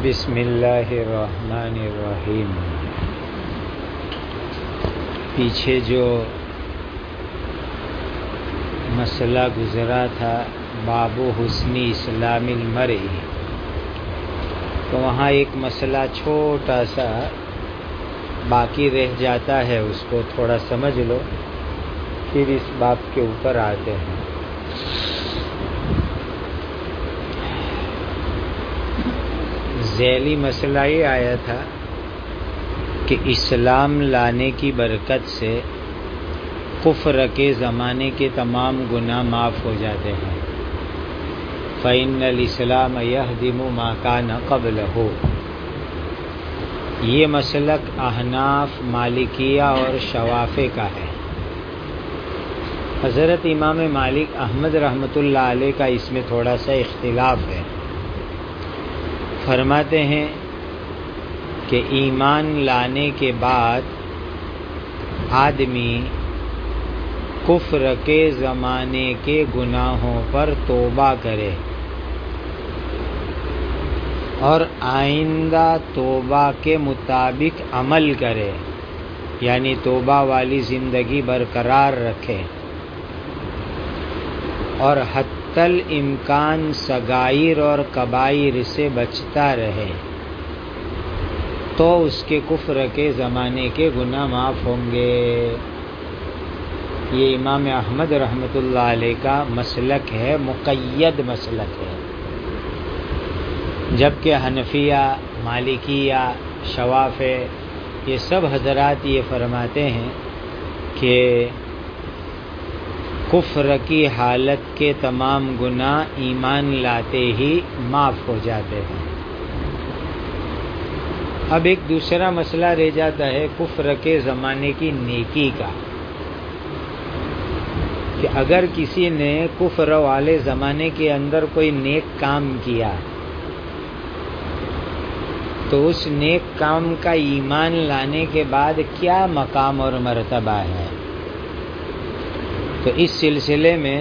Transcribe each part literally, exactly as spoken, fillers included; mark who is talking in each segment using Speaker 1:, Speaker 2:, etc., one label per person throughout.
Speaker 1: بسم اللہ الرحمن الرحیم۔ پیچھے جو مسئلہ گزرا تھا باب حسن اسلام المرء، تو وہاں ایک مسئلہ چھوٹا سا باقی رہ جاتا ہے، اس کو تھوڑا سمجھ لو پھر اس باب کے اوپر آتے ہیں۔ ذیلی مسئلہ یہ آیا تھا کہ اسلام لانے کی برکت سے کفر کے زمانے کے تمام گناہ معاف ہو جاتے ہیں۔ فَإِنَّ الْإِسْلَامَ يَهْدِمُ مَا كَانَ قَبْلَهُ، یہ مسلک احناف، مالکیہ اور شوافع کا ہے۔ حضرت امام مالک احمد رحمۃ اللہ علیہ کا اس میں تھوڑا سا اختلاف ہے۔ فرماتے ہیں کہ ایمان لانے کے بعد آدمی کفر کے زمانے کے گناہوں پر توبہ کرے اور آئندہ توبہ کے مطابق عمل کرے، یعنی توبہ والی زندگی برقرار رکھے اور حتی الامکان صغائر اور کبائر سے بچتا رہے، تو اس کے کفر کے زمانے کے گناہ معاف ہوں گے۔ یہ امام احمد رحمۃ اللہ علیہ کا مسلک ہے، مقید مسلک ہے، جبکہ حنفیہ، مالکیہ، شوافع یہ سب حضرات یہ فرماتے ہیں کہ کفر کی حالت کے تمام گناہ ایمان لاتے ہی معاف ہو جاتے ہیں۔ اب ایک دوسرا مسئلہ رہ جاتا ہے کفر کے زمانے کی نیکی کا، کہ اگر کسی نے کفر والے زمانے کے اندر کوئی نیک کام کیا تو اس نیک کام کا ایمان لانے کے بعد کیا مقام اور مرتبہ ہے۔ تو اس سلسلے میں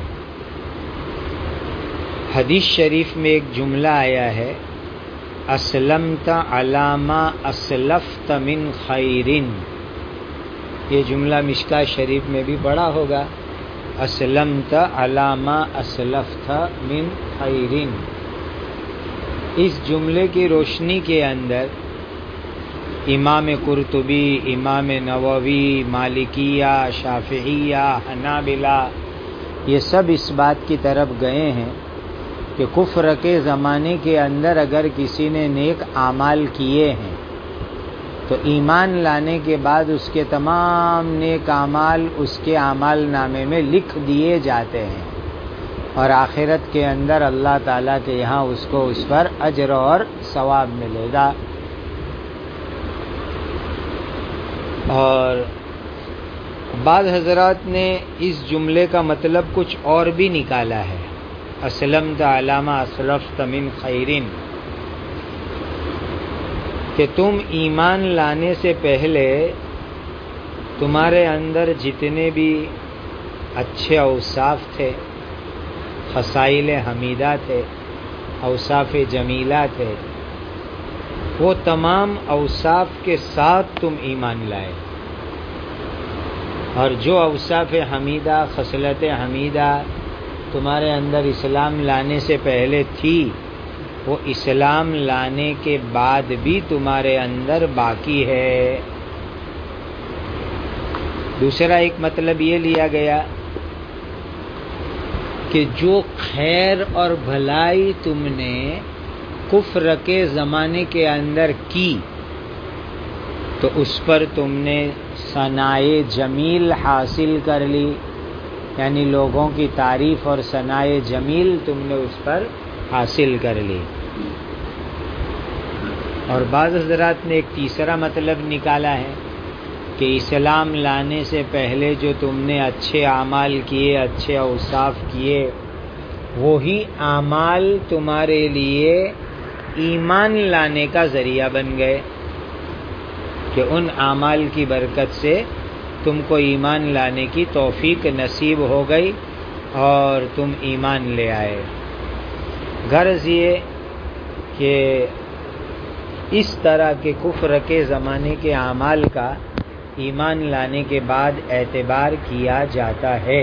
Speaker 1: حدیث شریف میں ایک جملہ آیا ہے، اسلمت علی ما اسلفت من خیرن، یہ جملہ مشکاۃ شریف میں بھی پڑھا ہوگا، اسلمت علی ما اسلفت من خیرن۔ اس جملے کی روشنی کے اندر امام قرطبی، امام نووی، مالکیہ، شافعیہ، حنابلہ یہ سب اس بات کی طرف گئے ہیں کہ کفر کے زمانے کے اندر اگر کسی نے نیک اعمال کیے ہیں تو ایمان لانے کے بعد اس کے تمام نیک اعمال اس کے اعمال نامے میں لکھ دیے جاتے ہیں، اور آخرت کے اندر اللہ تعالیٰ کے یہاں اس کو اس پر اجر اور ثواب ملے گا۔ اور بعض حضرات نے اس جملے کا مطلب کچھ اور بھی نکالا ہے، اسلمت علی ما اسلفت من خیرن، کہ تم ایمان لانے سے پہلے تمہارے اندر جتنے بھی اچھے اوصاف تھے، خصائل حمیدہ تھے، اوصاف جمیلہ تھے، وہ تمام اوصاف کے ساتھ تم ایمان لائے، اور جو اوصاف حمیدہ، خصلت حمیدہ تمہارے اندر اسلام لانے سے پہلے تھی، وہ اسلام لانے کے بعد بھی تمہارے اندر باقی ہے۔ دوسرا ایک مطلب یہ لیا گیا کہ جو خیر اور بھلائی تم نے کفر کے زمانے کے اندر کی تو اس پر تم نے ثنائے جمیل حاصل کر لی، یعنی لوگوں کی تعریف اور ثنائے جمیل تم نے اس پر حاصل کر لی۔ اور بعض حضرات نے ایک تیسرا مطلب نکالا ہے کہ اسلام لانے سے پہلے جو تم نے اچھے اعمال کیے، اچھے اوصاف کیے، وہی اعمال تمہارے لیے ایمان لانے کا ذریعہ بن گئے، کہ ان اعمال کی برکت سے تم کو ایمان لانے کی توفیق نصیب ہو گئی اور تم ایمان لے آئے۔ غرض یہ کہ اس طرح کے کفر کے زمانے کے اعمال کا ایمان لانے کے بعد اعتبار کیا جاتا ہے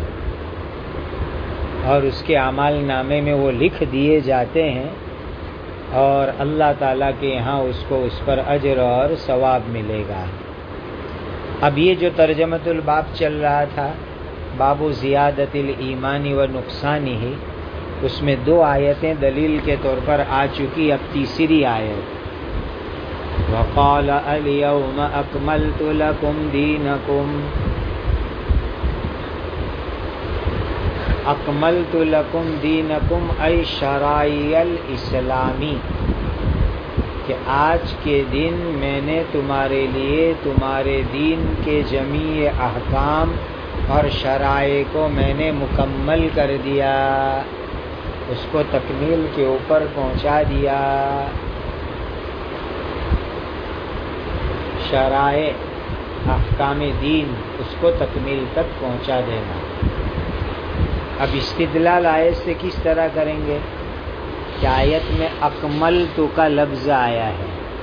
Speaker 1: اور اس کے اعمال نامے میں وہ لکھ دیے جاتے ہیں اور اللہ تعالیٰ کے یہاں اس کو اس پر اجر اور ثواب ملے گا۔ اب یہ جو ترجمۃ الباب چل رہا تھا باب زیادت الایمان و نقصانی ہی، اس میں دو آیتیں دلیل کے طور پر آ چکی، اب تیسری آیت وقال اليوم اکملت لکم دینکم، اکملت لکم دینکم ای شرائع الاسلامی، کہ آج کے دن میں نے تمہارے لیے تمہارے دین کے جمیع احکام اور شرائع کو میں نے مکمل کر دیا، اس کو تکمیل کے اوپر پہنچا دیا۔ شرائع احکام دین اس کو تکمیل تک پہنچا دینا۔ اب استدلال آیت سے کس طرح کریں گے کہ آیت میں اکملت کا لفظ آیا ہے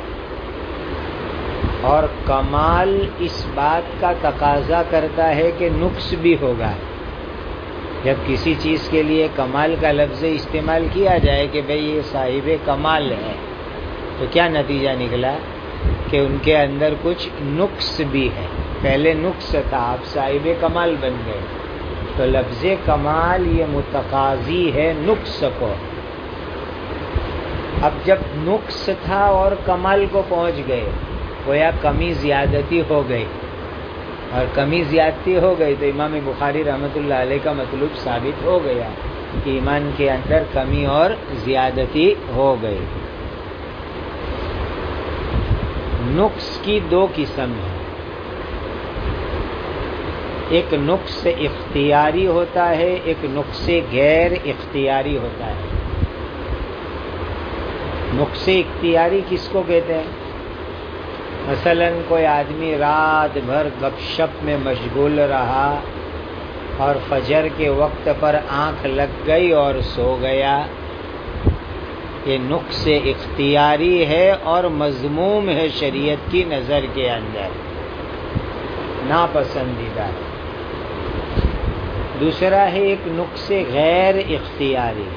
Speaker 1: اور کمال اس بات کا تقاضا کرتا ہے کہ نقص بھی ہوگا۔ جب کسی چیز کے لیے کمال کا لفظ استعمال کیا جائے کہ بھئی یہ صاحب کمال ہے، تو کیا نتیجہ نکلا کہ ان کے اندر کچھ نقص بھی ہے۔ پہلے نقص تھا، آپ صاحب کمال بن گئے، تو لفظ کمال یہ متقاضی ہے نقص کو۔ اب جب نقص تھا اور کمال کو پہنچ گئے، گویا کمی زیادتی ہو گئی، اور کمی زیادتی ہو گئی تو امام بخاری رحمۃ اللہ علیہ کا مطلب ثابت ہو گیا کہ ایمان کے اندر کمی اور زیادتی ہو گئی۔ نقص کی دو قسم ہیں، ایک نقص اختیاری ہوتا ہے، ایک نقص غیر اختیاری ہوتا ہے۔ نقص اختیاری کس کو کہتے ہیں؟ مثلا کوئی آدمی رات بھر گپ شپ میں مشغول رہا اور فجر کے وقت پر آنکھ لگ گئی اور سو گیا، یہ نقص اختیاری ہے اور مذموم ہے شریعت کی نظر کے اندر، ناپسندیدہ۔ دوسرا ہے ایک نقص غیر اختیاری،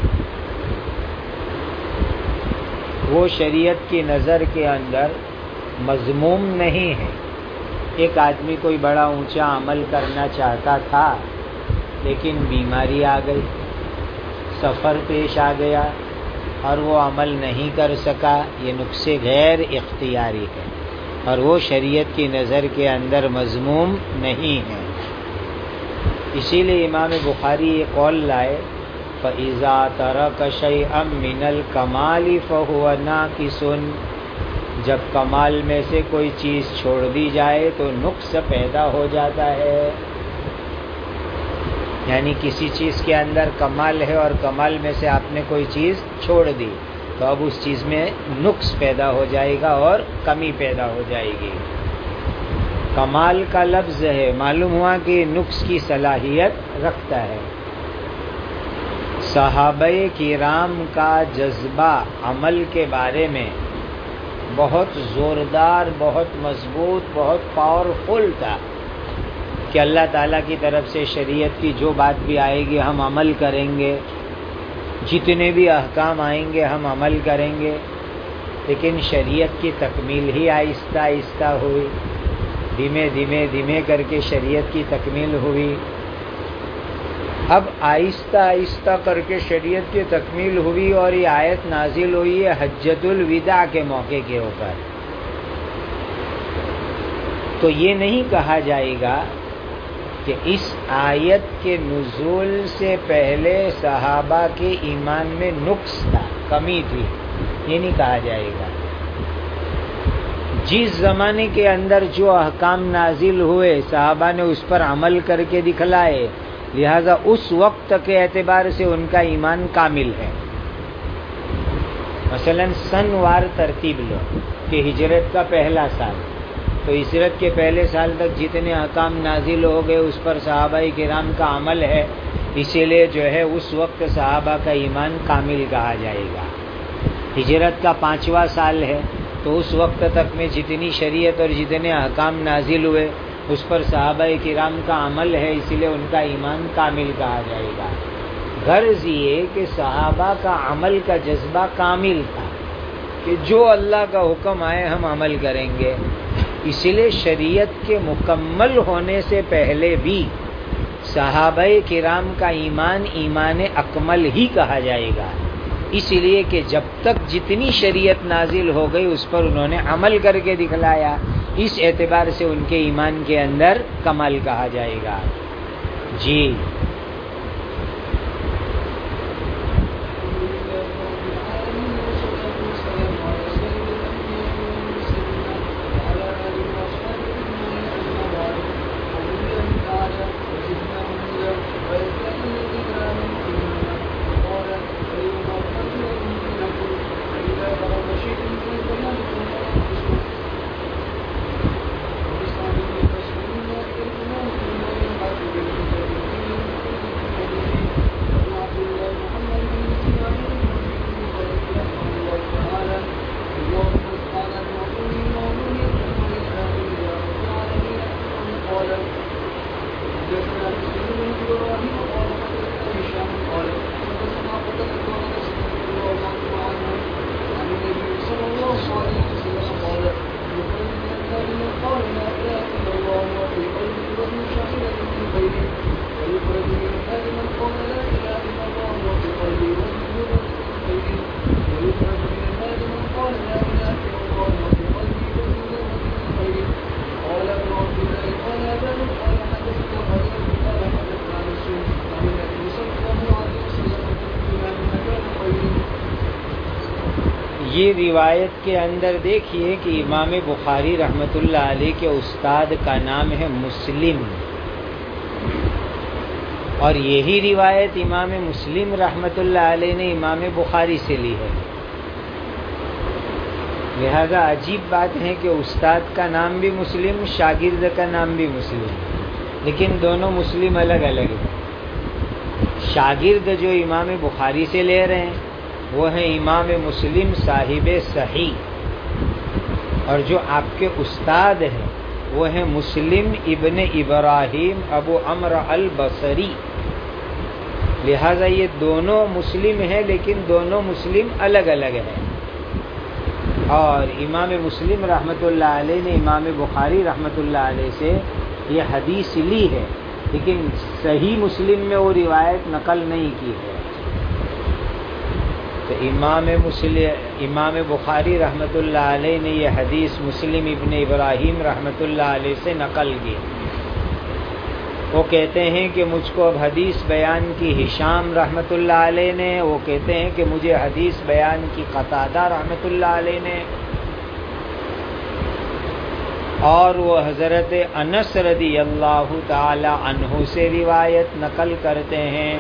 Speaker 1: وہ شریعت کی نظر کے اندر مذموم نہیں ہے۔ ایک آدمی کوئی بڑا اونچا عمل کرنا چاہتا تھا لیکن بیماری آ گئی، سفر پیش آ گیا اور وہ عمل نہیں کر سکا، یہ نقص غیر اختیاری ہے اور وہ شریعت کی نظر کے اندر مذموم نہیں ہے۔ اسی لیے امام بخاری یہ قول لائے فَإِذَا تَرَكَ شَيْئًا مِّنَ الْكَمَالِ فَهُوَ نَاقِصٌ، جب کمال میں سے کوئی چیز چھوڑ دی جائے تو نقص پیدا ہو جاتا ہے۔ یعنی کسی چیز کے اندر کمال ہے اور کمال میں سے آپ نے کوئی چیز چھوڑ دی تو اب اس چیز میں نقص پیدا ہو جائے گا اور کمی پیدا ہو جائے گی۔ کمال کا لفظ ہے، معلوم ہوا کہ نقص کی صلاحیت رکھتا ہے۔ صحابہ کرام کا جذبہ عمل کے بارے میں بہت زوردار، بہت مضبوط، بہت پاورفل تھا کہ اللہ تعالیٰ کی طرف سے شریعت کی جو بات بھی آئے گی ہم عمل کریں گے، جتنے بھی احکام آئیں گے ہم عمل کریں گے۔ لیکن شریعت کی تکمیل ہی آہستہ آہستہ ہوئی، دھیمے دھیمے دھیمے کر کے شریعت کی تکمیل ہوئی۔ اب آہستہ آہستہ کر کے شریعت کی تکمیل ہوئی اور یہ آیت نازل ہوئی ہے حجۃ الوداع کے موقع کے اوپر، تو یہ نہیں کہا جائے گا کہ اس آیت کے نزول سے پہلے صحابہ کے ایمان میں نقص تھا، کمی تھی، یہ نہیں کہا جائے گا۔ جس زمانے کے اندر جو احکام نازل ہوئے صحابہ نے اس پر عمل کر کے دکھلائے، لہذا اس وقت کے اعتبار سے ان کا ایمان کامل ہے۔ مثلا سن وار ترتیب لو کہ ہجرت کا پہلا سال، تو ہجرت کے پہلے سال تک جتنے احکام نازل ہو گئے اس پر صحابہ کرام کا عمل ہے، اسی لیے جو ہے اس وقت صحابہ کا ایمان کامل کہا جائے گا۔ ہجرت کا پانچواں سال ہے، تو اس وقت تک میں جتنی شریعت اور جتنے احکام نازل ہوئے اس پر صحابہ کرام کا عمل ہے، اسی لیے ان کا ایمان کامل کہا جائے گا۔ غرض یہ کہ صحابہ کا عمل کا جذبہ کامل تھا کہ جو اللہ کا حکم آئے ہم عمل کریں گے، اسی لیے شریعت کے مکمل ہونے سے پہلے بھی صحابہ کرام کا ایمان ایمان اکمل ہی کہا جائے گا، اس لیے کہ جب تک جتنی شریعت نازل ہو گئی اس پر انہوں نے عمل کر کے دکھلایا، اس اعتبار سے ان کے ایمان کے اندر کمال کہا جائے گا۔ جی یہ روایت کے اندر دیکھیے کہ امام بخاری رحمۃ اللہ علیہ کے استاد کا نام ہے مسلم، اور یہی روایت امام مسلم رحمۃ اللہ علیہ نے امام بخاری سے لی ہے۔ لہذا عجیب بات ہے کہ استاد کا نام بھی مسلم، شاگرد کا نام بھی مسلم، لیکن دونوں مسلم الگ الگ ہیں۔ شاگرد جو امام بخاری سے لے رہے ہیں وہ ہیں امام مسلم صاحب صحیح، اور جو آپ کے استاد ہیں وہ ہیں مسلم ابن ابراہیم ابو عمرو البصری۔ لہذا یہ دونوں مسلم ہیں لیکن دونوں مسلم الگ الگ ہیں، اور امام مسلم رحمۃ اللہ علیہ نے امام بخاری رحمۃ اللہ علیہ سے یہ حدیث لی ہے، لیکن صحیح مسلم میں وہ روایت نقل نہیں کی ہے۔ تو امام مسلم امام بخاری رحمۃ اللہ علیہ نے یہ حدیث مسلم ابن ابراہیم رحمۃ اللہ علیہ سے نقل کی۔ وہ کہتے ہیں کہ مجھ کو اب حدیث بیان کی ہشام رحمۃ اللہ علیہ نے، وہ کہتے ہیں کہ مجھے حدیث بیان کی قتادہ رحمۃ اللہ علیہ نے، اور وہ حضرت انس رضی اللہ تعالی عنہ سے روایت نقل کرتے ہیں۔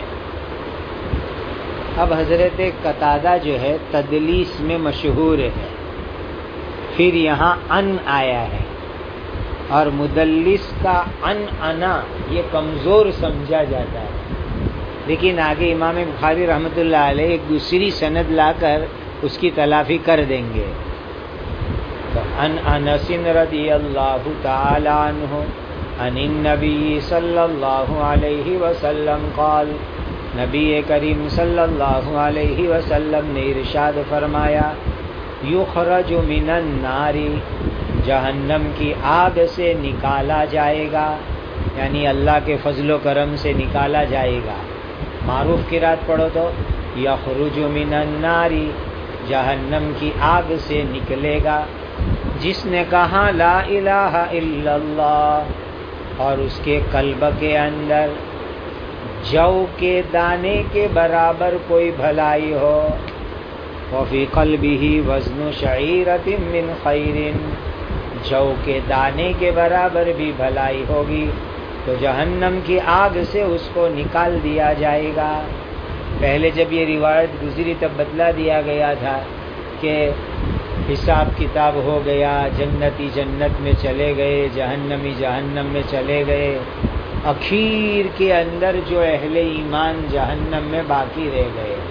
Speaker 1: اب حضرت قتادہ جو ہے تدلیس میں مشہور ہے، پھر یہاں ان آیا ہے، اور مدلس کا ان انا یہ کمزور سمجھا جاتا ہے، لیکن آگے امام بخاری رحمۃ اللہ علیہ ایک دوسری سند لا کر اس کی تلافی کر دیں گے۔ تو ان انس رضی اللہ تعالی عنہ عن النبی صلی اللہ علیہ وسلم قال، نبی کریم صلی اللہ علیہ وسلم نے ارشاد فرمایا، یخرج من النار، جہنم کی آگ سے نکالا جائے گا، یعنی اللہ کے فضل و کرم سے نکالا جائے گا۔ معروف قرات پڑھو تو یخرج من النار، جہنم کی آگ سے نکلے گا جس نے کہا لا الہ الا اللہ، اور اس کے قلب کے اندر جو کے دانے کے برابر کوئی بھلائی ہو، وفی قلبہ وزن شعیرۃ من خیر، جو کے دانے کے برابر بھی بھلائی ہوگی تو جہنم کی آگ سے اس کو نکال دیا جائے گا۔ پہلے جب یہ روایت گزری تب بتلا دیا گیا تھا کہ حساب کتاب ہو گیا، جنتی جنت میں چلے گئے، جہنمی جہنم میں چلے گئے، اخیر کے اندر جو اہل ایمان جہنم میں باقی رہ گئے،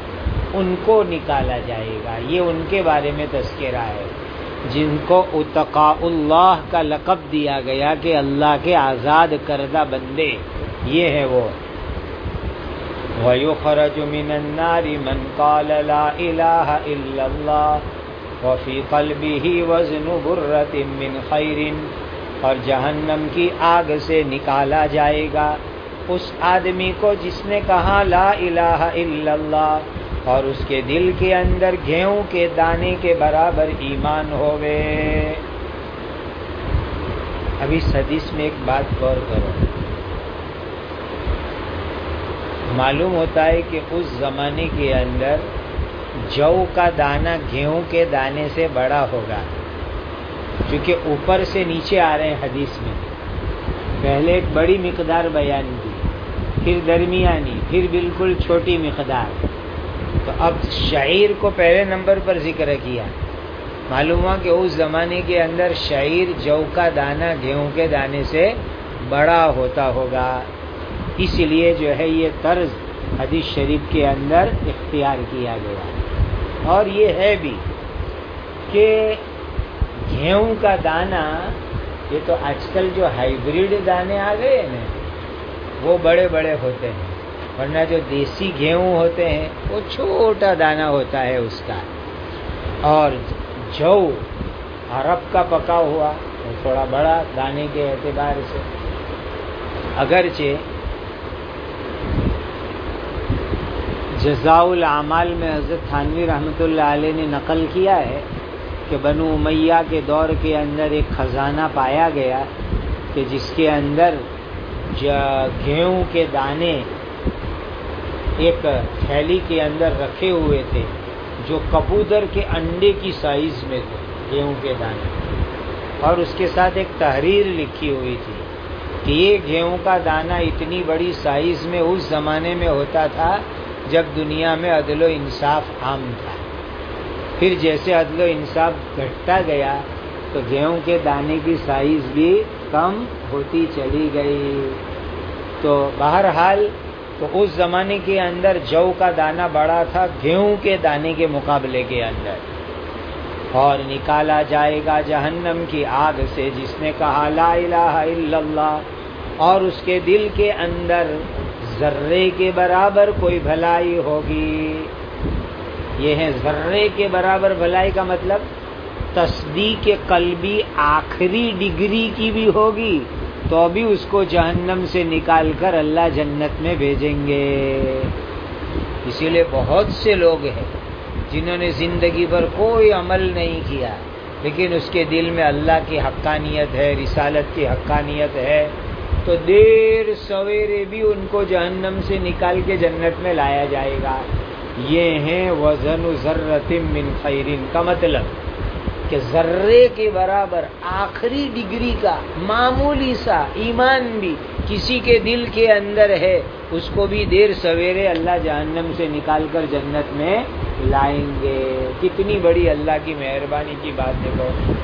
Speaker 1: ان کو نکالا جائے گا. یہ ان کے بارے میں تذکرہ ہے جن کو اتقاء اللہ کا لقب دیا گیا کہ اللہ کے آزاد کردہ بندے. یہ ہے وہ. وَيُخْرَجُ مِنَ النَّارِ مَنْ قَالَ لَا إِلَٰهَ إِلَّا اللَّهُ وَفِي قَلْبِهِ وَزْنُ بُرَّةٍ مِّنْ خَيْرٍ. اور جہنم کی آگ سے نکالا جائے گا اس آدمی کو جس نے کہا لا الہ الا اللہ اور اس کے دل کے اندر گیہوں کے دانے کے برابر ایمان ہوئے. اب اس حدیث میں ایک بات غور کرو. معلوم ہوتا ہے کہ اس زمانے کے اندر جو کا دانہ گیہوں کے دانے سے بڑا ہوگا، کیونکہ اوپر سے نیچے آ رہے ہیں حدیث میں. پہلے ایک بڑی مقدار بیان کی، پھر درمیانی، پھر بالکل چھوٹی مقدار. تو اب شعیر کو پہلے نمبر پر ذکر کیا. معلوم ہوا کہ اس زمانے کے اندر شعیر جو کا دانہ گیہوں کے دانے سے بڑا ہوتا ہوگا. اس لیے جو ہے یہ طرز حدیث شریف کے اندر اختیار کیا گیا. اور یہ ہے بھی کہ گیہوں کا دانہ، یہ تو آج کل جو ہائیبریڈ دانے آ گئے نا وہ بڑے بڑے ہوتے ہیں، ورنہ جو دیسی گیہوں ہوتے ہیں وہ چھوٹا دانہ ہوتا ہے اس کا. اور جو عرب کا پکا ہوا وہ تھوڑا بڑا دانے کے اعتبار سے. اگرچہ جزاء الاعمال میں حضرت تھانوی رحمۃ اللہ علیہ نے نقل کیا ہے کہ بنو امیہ کے دور کے اندر ایک خزانہ پایا گیا کہ جس کے اندر گیہوں کے دانے ایک تھیلی کے اندر رکھے ہوئے تھے جو کبوتر کے انڈے کی سائز میں تھے گیہوں کے دانے. اور اس کے ساتھ ایک تحریر لکھی ہوئی تھی کہ یہ گیہوں کا دانہ اتنی بڑی سائز میں اس زمانے میں ہوتا تھا جب دنیا میں عدل و انصاف عام تھا. پھر جیسے عدل و انصاف گھٹتا گیا تو گیہوں کے دانے کی سائز بھی کم ہوتی چلی گئی. تو بہرحال تو اس زمانے کے اندر جو کا دانہ بڑا تھا گیہوں کے دانے کے مقابلے کے اندر. اور نکالا جائے گا جہنم کی آگ سے جس نے کہا لا الہ الا اللہ اور اس کے دل کے اندر ذرے کے برابر کوئی بھلائی ہوگی. یہ ہے ذرے کے برابر بھلائی کا مطلب تصدیق قلبی آخری ڈگری کی بھی ہوگی تو بھی اس کو جہنم سے نکال کر اللہ جنت میں بھیجیں گے. اسی لیے بہت سے لوگ ہیں جنہوں نے زندگی پر کوئی عمل نہیں کیا لیکن اس کے دل میں اللہ کی حقانیت ہے، رسالت کی حقانیت ہے، تو دیر سویرے بھی ان کو جہنم سے نکال کے جنت میں لایا جائے گا. یہ ہیں وزن ذرۃ من خیر کا مطلب کہ ذرے کے برابر آخری ڈگری کا معمولی سا ایمان بھی کسی کے دل کے اندر ہے اس کو بھی دیر سویرے اللہ جہنم سے نکال کر جنت میں لائیں گے. کتنی بڑی اللہ کی مہربانی کی بات دیکھو.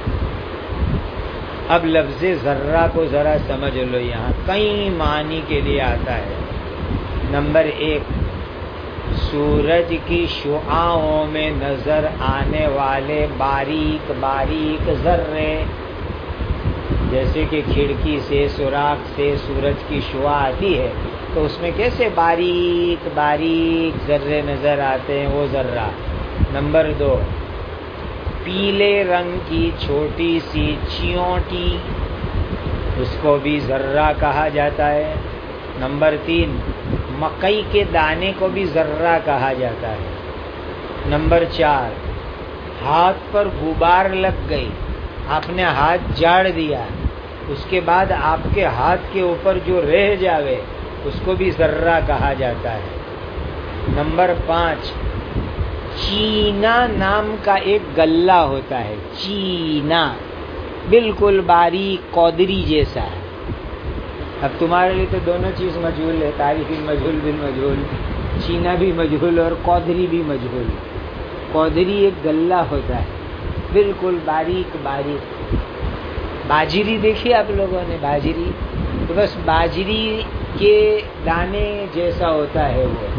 Speaker 1: اب لفظ ذرہ کو ذرا سمجھ لو، یہاں کئی معنی کے لیے آتا ہے. نمبر ایک، سورج کی شعاعوں میں نظر آنے والے باریک باریک ذرے، جیسے کہ کھڑکی سے سوراخ سے سورج کی شعاع آتی ہے تو اس میں کیسے باریک باریک ذرے نظر آتے ہیں، وہ ذرہ. نمبر دو، پیلے رنگ کی چھوٹی سی چیونٹی، اس کو بھی ذرہ کہا جاتا ہے. نمبر تین، مکئی کے دانے کو بھی ذرہ کہا جاتا ہے. نمبر چار، ہاتھ پر غبار لگ گئی، آپ نے ہاتھ جاڑ دیا، اس کے بعد آپ کے ہاتھ کے اوپر جو رہ جاوے اس کو بھی ذرہ کہا جاتا ہے. نمبر پانچ، چینا نام کا ایک غلہ ہوتا ہے، چینا بالکل باریک کودری جیسا ہے. اب تمہارے لیے تو دونوں چیز مجہول ہے، تاریخی مجہول بھی مجہول، چینا بھی مجہول اور کودری بھی مجہول. کودری ایک غلہ ہوتا ہے بالکل باریک باریک. باجری دیکھی آپ لوگوں نے؟ باجری تو بس باجری کے دانے جیسا ہوتا ہے وہ.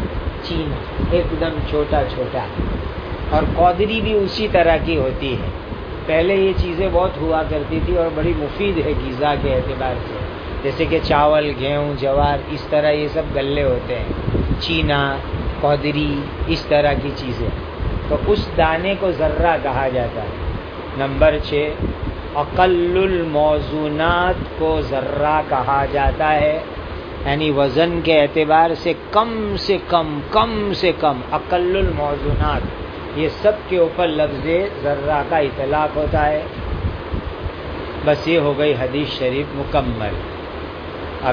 Speaker 1: چینا ایک دم چھوٹا چھوٹا، اور قودری بھی اسی طرح کی ہوتی ہے۔ پہلے یہ چیزیں بہت ہوا کرتی تھی اور بڑی مفید ہے غذا کے اعتبار سے، جیسے کہ چاول، گیہوں، جوار، اس طرح یہ سب غلے ہوتے ہیں، چینا، قودری، اس طرح کی چیزیں، تو اس دانے کو ذرہ کہا جاتا ہے۔ نمبر چھ، اقل الموزونات کو ذرہ کہا جاتا ہے، یعنی وزن کے اعتبار سے کم سے کم کم سے کم اقل الموزونات، یہ سب کے اوپر لفظ ذرہ کا اطلاق ہوتا ہے۔ بس یہ ہو گئی حدیث شریف مکمل۔ اب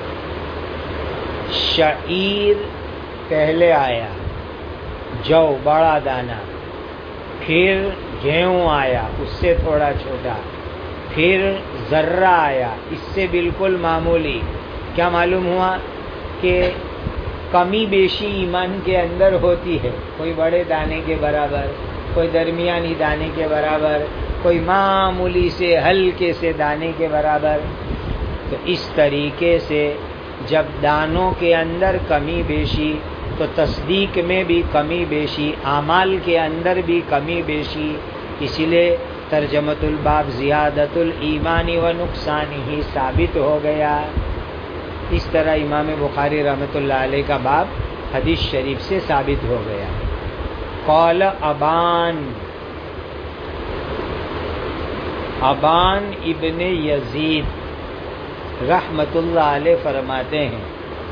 Speaker 1: شعیر پہلے آیا، جو بڑا دانہ، پھر گیہوں آیا اس سے تھوڑا چھوٹا، پھر ذرہ آیا اس سے بالکل معمولی۔ کیا معلوم ہوا کہ کمی بیشی ایمان کے اندر ہوتی ہے، کوئی بڑے دانے کے برابر، کوئی درمیانی دانے کے برابر، کوئی معمولی سے ہلکے سے دانے کے برابر۔ تو اس طریقے سے جب دانوں کے اندر کمی بیشی تو تصدیق میں بھی کمی بیشی، اعمال کے اندر بھی کمی بیشی، اسی لیے ترجمۃ الباب زیادت الایمان و نقصان ہی ثابت ہو گیا۔ اس طرح امام بخاری رحمۃ اللہ علیہ کا باب حدیث شریف سے ثابت ہو گیا۔ قال ابان، ابان ابن یزید رحمۃ اللہ علیہ فرماتے ہیں،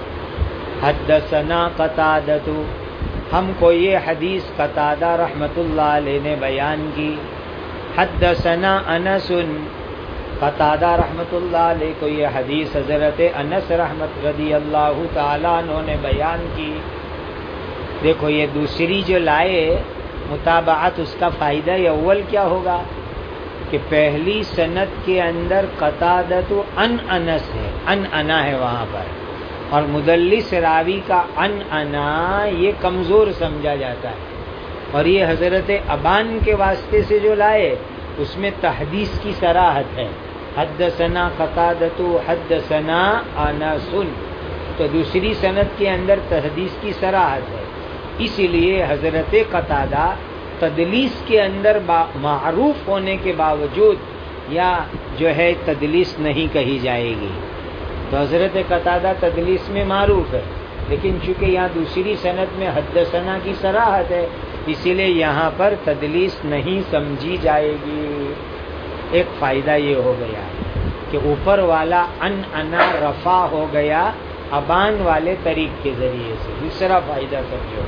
Speaker 1: حدثنا قتادہ، ہم کو یہ حدیث قتادہ رحمۃ اللہ علیہ نے بیان کی۔ حدثنا انس، قتادہ رحمۃ اللہ علیہ کو یہ حدیث حضرت انس رحمت رضی اللہ تعالیٰ عنہ نے بیان کی۔ دیکھو یہ دوسری جو لائے متابعت، اس کا فائدہ یہ اول کیا ہوگا کہ پہلی سند کے اندر قتادہ تو ان انس ہے، ان انا ہے وہاں پر، اور مدلس راوی کا ان انا یہ کمزور سمجھا جاتا ہے، اور یہ حضرت ابان کے واسطے سے جو لائے اس میں تحدیث کی صراحت ہے، حدثنا قتادہ حدثنا انس، تو دوسری سند کے اندر تحدیث کی صراحت ہے، اسی لیے حضرت قتادہ تدلیس کے اندر معروف ہونے کے باوجود یا جو ہے تدلیس نہیں کہی جائے گی۔ تو حضرت قتادہ تدلیس میں معروف ہے، لیکن چونکہ یہاں دوسری سند میں حدثنا کی صراحت ہے، اسی لیے یہاں پر تدلیس نہیں سمجھی جائے گی۔ ایک فائدہ یہ ہو گیا کہ اوپر والا ان انا رفع ہو گیا ابان والے طریق کے ذریعے سے۔ دوسرا فائدہ سمجھو،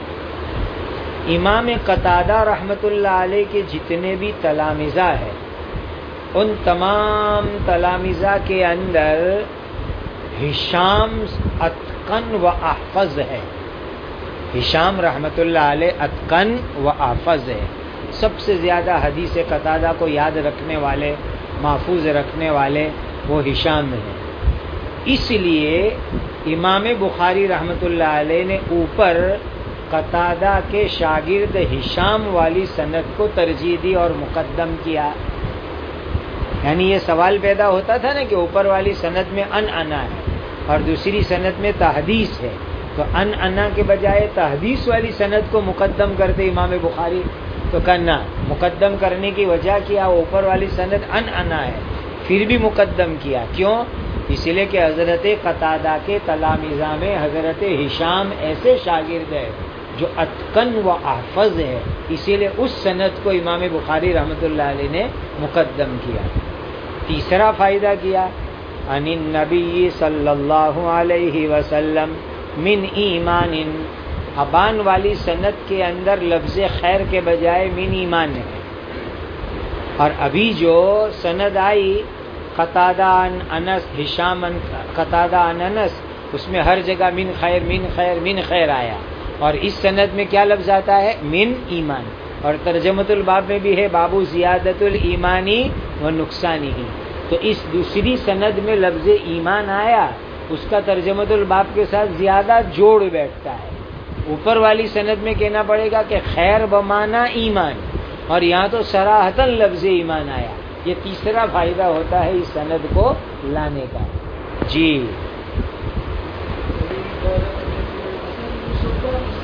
Speaker 1: امام قتادہ رحمۃ اللہ علیہ کے جتنے بھی تلامذہ ہیں، ان تمام تلامذہ کے اندر ہشام اتقن و احفظ ہے۔ ہشام رحمۃ اللہ علیہ اتقن و احفظ ہے، سب سے زیادہ حدیث قتادہ کو یاد رکھنے والے، محفوظ رکھنے والے وہ ہشام ہیں۔ اس لیے امام بخاری رحمۃ اللہ علیہ نے اوپر قتادہ کے شاگرد ہشام والی سند کو ترجیح دی اور مقدم کیا۔ یعنی یہ سوال پیدا ہوتا تھا نا کہ اوپر والی سند میں ان انا ہے اور دوسری سند میں تحدیث ہے، تو ان انا کے بجائے تحدیث والی سند کو مقدم کرتے امام بخاری، تو کرنا مقدم کرنے کی وجہ کیا، اوپر والی سند ان انا ہے، پھر بھی مقدم کیا، کیوں؟ اس لیے کہ حضرت قتادہ کے تلامذہ میں حضرت ہشام ایسے شاگرد ہے جو اتقن و احفظ ہے، اسی لیے اس سند کو امام بخاری رحمۃ اللہ علیہ نے مقدم کیا۔ تیسرا فائدہ کیا، ان النبی صلی اللہ علیہ وسلم من ایمان، ابان والی سند کے اندر لفظ خیر کے بجائے من ایمان ہے، اور ابھی جو سند آئی قتادہ ان انس، ہشام ان قتادہ ان انس، اس میں ہر جگہ من خیر من خیر من خیر آیا، اور اس سند میں کیا لفظ آتا ہے؟ من ایمان، اور ترجمۃ الباب میں بھی ہے بابو زیادت الایمانی و نقصانی ہی، تو اس دوسری سند میں لفظ ایمان آیا، اس کا ترجمۃ الباب کے ساتھ زیادہ جوڑ بیٹھتا ہے۔ اوپر والی سند میں کہنا پڑے گا کہ خیر بمانا ایمان، اور یہاں تو صراحتاً لفظ ایمان آیا۔ یہ تیسرا فائدہ ہوتا ہے اس سند کو لانے کا۔ جی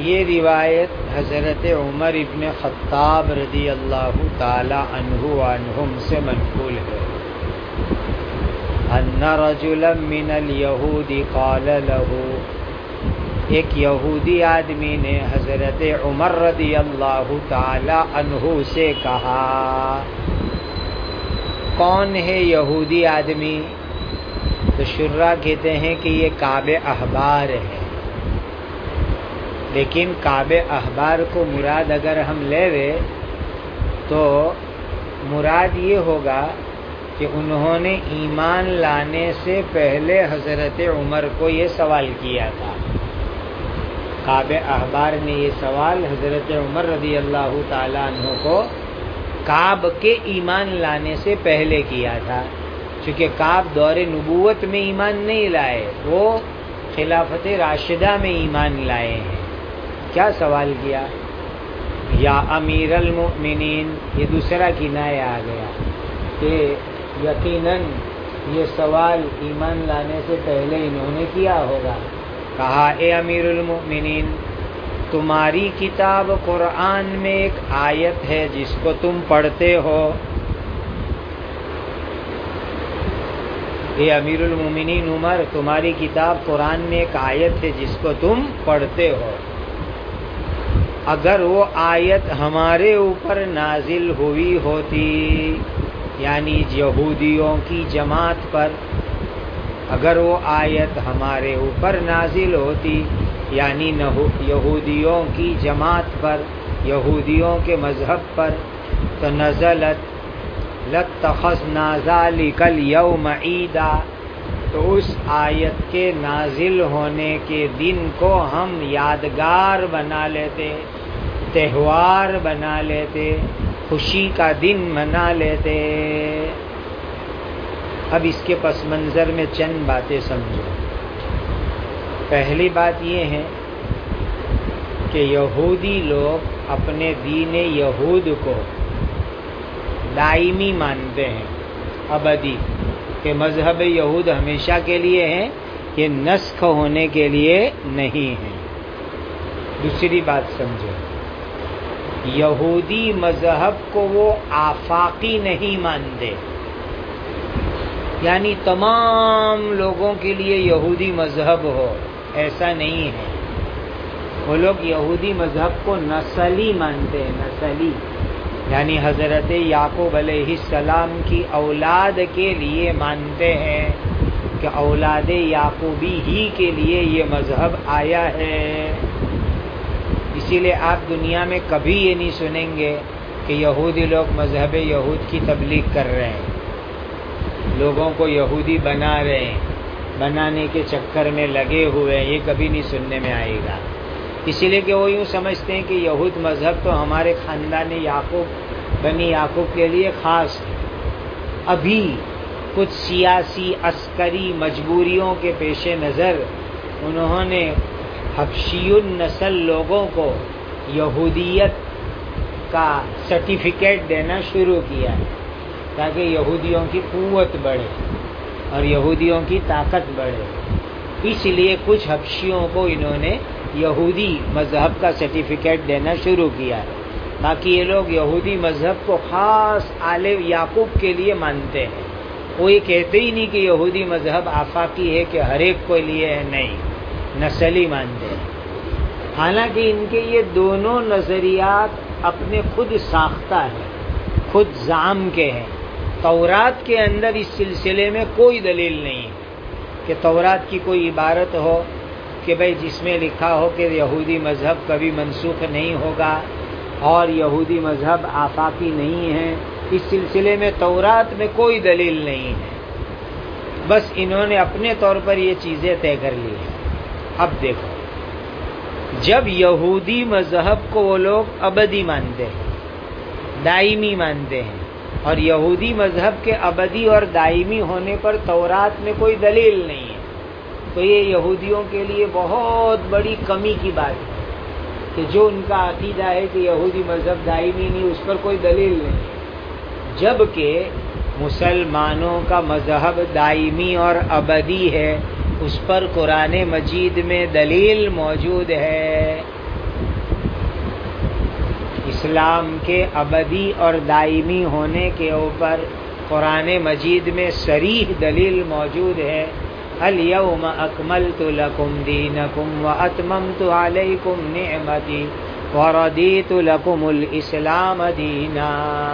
Speaker 1: یہ روایت حضرت عمر ابن خطاب رضی اللہ تعالی عنہ عنہم سے منقول ہے. ان رجلا من الیہود قال له، ایک یہودی آدمی نے حضرت عمر رضی اللہ تعالی عنہ سے کہا. کون ہے یہودی آدمی؟ تو شرح کہتے ہیں کہ یہ کعب احبار ہے، لیکن کعب احبار کو مراد اگر ہم لے لیں تو مراد یہ ہوگا کہ انہوں نے ایمان لانے سے پہلے حضرت عمر کو یہ سوال کیا تھا. کعب احبار نے یہ سوال حضرت عمر رضی اللہ تعالیٰ عنہ کو کعب کے ایمان لانے سے پہلے کیا تھا، چونکہ کعب دور نبوت میں ایمان نہیں لائے، وہ خلافت راشدہ میں ایمان لائے ہیں. کیا سوال کیا؟ یا امیر المؤمنین. یہ دوسرا کنایہ آ گیا کہ یقیناً یہ سوال ایمان لانے سے پہلے انہوں نے کیا ہوگا. کہا اے امیر المؤمنین، تمہاری کتاب قرآن میں ایک آیت ہے جس کو تم پڑھتے ہو. اے امیر المؤمنین عمر، تمہاری کتاب قرآن میں ایک آیت ہے جس کو تم پڑھتے ہو. اگر وہ آیت ہمارے اوپر نازل ہوئی ہوتی، یعنی یہودیوں کی جماعت پر، اگر وہ آیت ہمارے اوپر نازل ہوتی یعنی یہودیوں کی جماعت پر، یہودیوں کے مذہب پر، تو نزلت لاتخذنا ذلک اليوم عیدا، تو اس آیت کے نازل ہونے کے دن کو ہم یادگار بنا لیتے، تہوار بنا لیتے، خوشی کا دن منا لیتے. اب اس کے پس منظر میں چند باتیں سمجھو. پہلی بات یہ ہے کہ یہودی لوگ اپنے دین یہود کو دائمی مانتے ہیں، ابدی، کہ مذہب یہود ہمیشہ کے لیے ہے، یہ نسخ ہونے کے لیے نہیں ہے. دوسری بات سمجھو، یہودی مذہب کو وہ آفاقی نہیں مانتے، یعنی تمام لوگوں کے لیے یہودی مذہب ہو، ایسا نہیں ہے. وہ لوگ یہودی مذہب کو نسلی مانتے ہیں، نسلی، یعنی حضرت یعقوب علیہ السلام کی اولاد کے لیے مانتے ہیں کہ اولاد یعقوبی ہی کے لیے یہ مذہب آیا ہے. اسی لیے آپ دنیا میں کبھی یہ نہیں سنیں گے کہ یہودی لوگ مذہب یہود کی تبلیغ کر رہے ہیں، لوگوں کو یہودی بنا رہے ہیں، بنانے کے چکر میں لگے ہوئے ہیں. یہ کبھی نہیں سننے میں آئے گا. اسی لیے کہ وہ یوں سمجھتے ہیں کہ یہود مذہب تو ہمارے خاندان یعقوب، بنی یعقوب کے لیے خاص ہے. ابھی کچھ سیاسی عسکری مجبوریوں کے پیش نظر انہوں نے حبشی النسل لوگوں کو یہودیت کا سرٹیفکیٹ دینا شروع کیا ہے تاکہ یہودیوں کی قوت بڑھے اور یہودیوں کی طاقت بڑھے. اس لیے کچھ حبشیوں کو انہوں نے یہودی مذہب کا سرٹیفکیٹ دینا شروع کیا ہے. باقی یہ لوگ یہودی مذہب کو خاص آل یعقوب کے لیے مانتے ہیں. وہ یہ کہتے ہی نہیں کہ یہودی مذہب آفاقی ہے کہ ہر ایک کو لیے ہے، نہیں، نسلی مانتے ہیں. حالانکہ ان کے یہ دونوں نظریات اپنے خود ساختہ ہیں، خود زعم کے ہیں. تورات کے اندر اس سلسلے میں کوئی دلیل نہیں ہے کہ تورات کی کوئی عبارت ہو کہ بھئی جس میں لکھا ہو کہ یہودی مذہب کبھی منسوخ نہیں ہوگا اور یہودی مذہب آفاقی نہیں ہے. اس سلسلے میں تورات میں کوئی دلیل نہیں ہے، بس انہوں نے اپنے طور پر یہ چیزیں طے کر لی ہیں. اب دیکھو، جب یہودی مذہب کو وہ لوگ ابدی مانتے ہیں، دائمی مانتے ہیں، اور یہودی مذہب کے ابدی اور دائمی ہونے پر تورات میں کوئی دلیل نہیں ہے، تو یہ یہودیوں کے لیے بہت بڑی کمی کی بات ہے کہ جو ان کا عقیدہ ہے کہ یہودی مذہب دائمی نہیں، اس پر کوئی دلیل نہیں ہے. جبکہ مسلمانوں کا مذہب دائمی اور ابدی ہے، اس پر قرآن مجید میں دلیل موجود ہے. اسلام کے ابدی اور دائمی ہونے کے اوپر قرآن مجید میں صریح دلیل موجود ہے. الیوم اکملت لکم دینکم واتممت علیکم نعمتی وردیت لکم الاسلام دینا.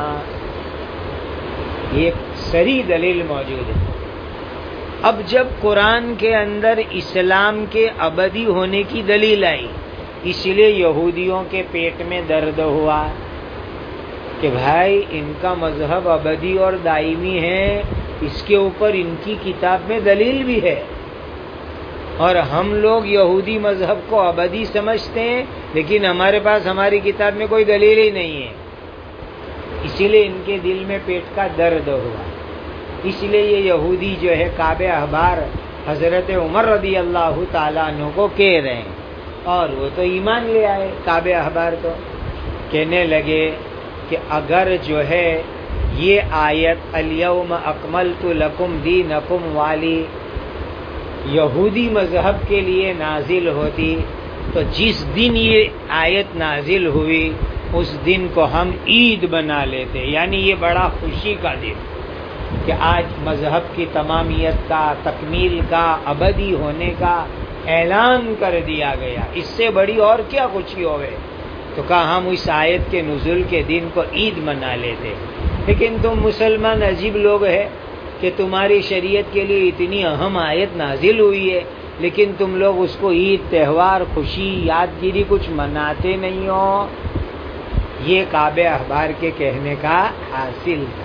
Speaker 1: یہ صریح دلیل موجود ہے. اب جب قرآن کے اندر اسلام کے ابدی ہونے کی دلیل آئی، اس لیے یہودیوں کے پیٹ میں درد ہوا کہ بھائی ان کا مذہب ابدی اور دائمی ہے، اس کے اوپر ان کی کتاب میں دلیل بھی ہے، اور ہم لوگ یہودی مذہب کو ابدی سمجھتے ہیں لیکن ہمارے پاس ہماری کتاب میں کوئی دلیل ہی نہیں ہے. اسی لیے ان کے دل میں پیٹ کا درد ہوا. اس لیے یہ یہودی جو ہے کعب احبار حضرت عمر رضی اللہ تعالیٰ عنہ کو کہہ رہے ہیں، اور وہ تو ایمان لے آئے. کعب احبار تو کہنے لگے کہ اگر جو ہے یہ آیت الیوم اکملت لکم دینکم والی یہودی مذہب کے لیے نازل ہوتی تو جس دن یہ آیت نازل ہوئی اس دن کو ہم عید بنا لیتے، یعنی یہ بڑا خوشی کا دن کہ آج مذہب کی تمامیت کا، تکمیل کا، ابدی ہونے کا اعلان کر دیا گیا. اس سے بڑی اور کیا خوشی ہوئے؟ تو کہا ہم اس آیت کے نزول کے دن کو عید منا لیتے. لیکن تم مسلمان عجیب لوگ ہیں کہ تمہاری شریعت کے لیے اتنی اہم آیت نازل ہوئی ہے لیکن تم لوگ اس کو عید، تہوار، خوشی، یادگیری کچھ مناتے نہیں ہو. یہ کعب احبار کے کہنے کا حاصل تھا.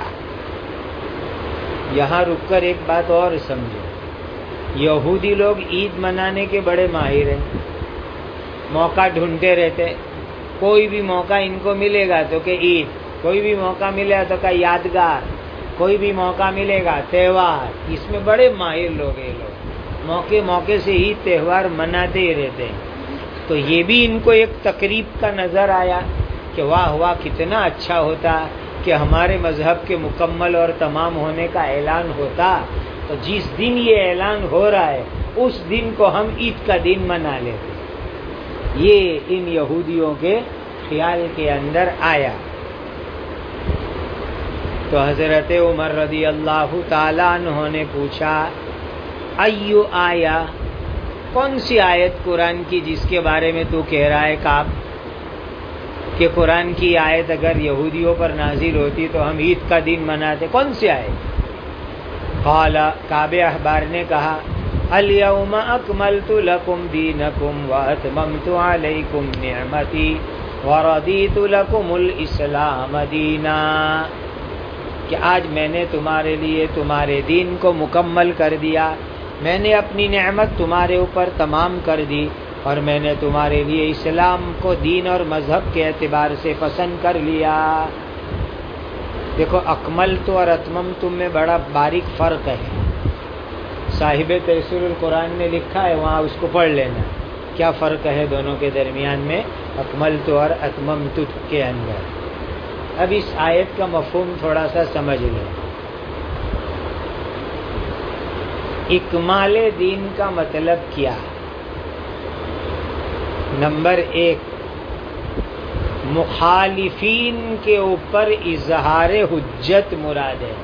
Speaker 1: یہاں رک کر ایک بات اور سمجھو، یہودی لوگ عید منانے کے بڑے ماہر ہیں، موقع ڈھونڈتے رہتے. کوئی بھی موقع ان کو ملے گا تو کہ عید، کوئی بھی موقع ملے گا تو کہ یادگار، کوئی بھی موقع ملے گا تہوار. اس میں بڑے ماہر لوگ ہیں. لوگ موقع موقع سے عید تہوار مناتے ہی رہتے ہیں. تو یہ بھی ان کو ایک تقریب کا نظر آیا کہ واہ واہ کتنا اچھا ہوتا کہ ہمارے مذہب کے مکمل اور تمام ہونے کا اعلان ہوتا، تو جس دن یہ اعلان ہو رہا ہے اس دن کو ہم عید کا دن منا لیتے. یہ ان یہودیوں کے خیال کے اندر آیا. تو حضرت عمر رضی اللہ تعالیٰ عنہ نے پوچھا ایو آیا، کون سی آیت قرآن کی جس کے بارے میں تو کہہ رہا ہے کعب کہ قرآن کی آیت اگر یہودیوں پر نازل ہوتی تو ہم عید کا دن مناتے، کون سی آیت؟ قال، کعب احبار نے کہا الیوم اکملت لکم دینکم واتممت علیکم نعمتی ورضیت لکم الاسلام دینا. کہ آج میں نے تمہارے لیے تمہارے دین کو مکمل کر دیا، میں نے اپنی نعمت تمہارے اوپر تمام کر دی، اور میں نے تمہارے لیے اسلام کو دین اور مذہب کے اعتبار سے پسند کر لیا. دیکھو اکملت اور اتممت میں بڑا باریک فرق ہے. صاحب تیسیر القرآن نے لکھا ہے، وہاں اس کو پڑھ لینا کیا فرق ہے دونوں کے درمیان میں اکملت اور اتممت کے اندر. اب اس آیت کا مفہوم تھوڑا سا سمجھ لیں. اکمال دین کا مطلب کیا؟ نمبر ایک، مخالفین کے اوپر اظہار حجت مراد ہے.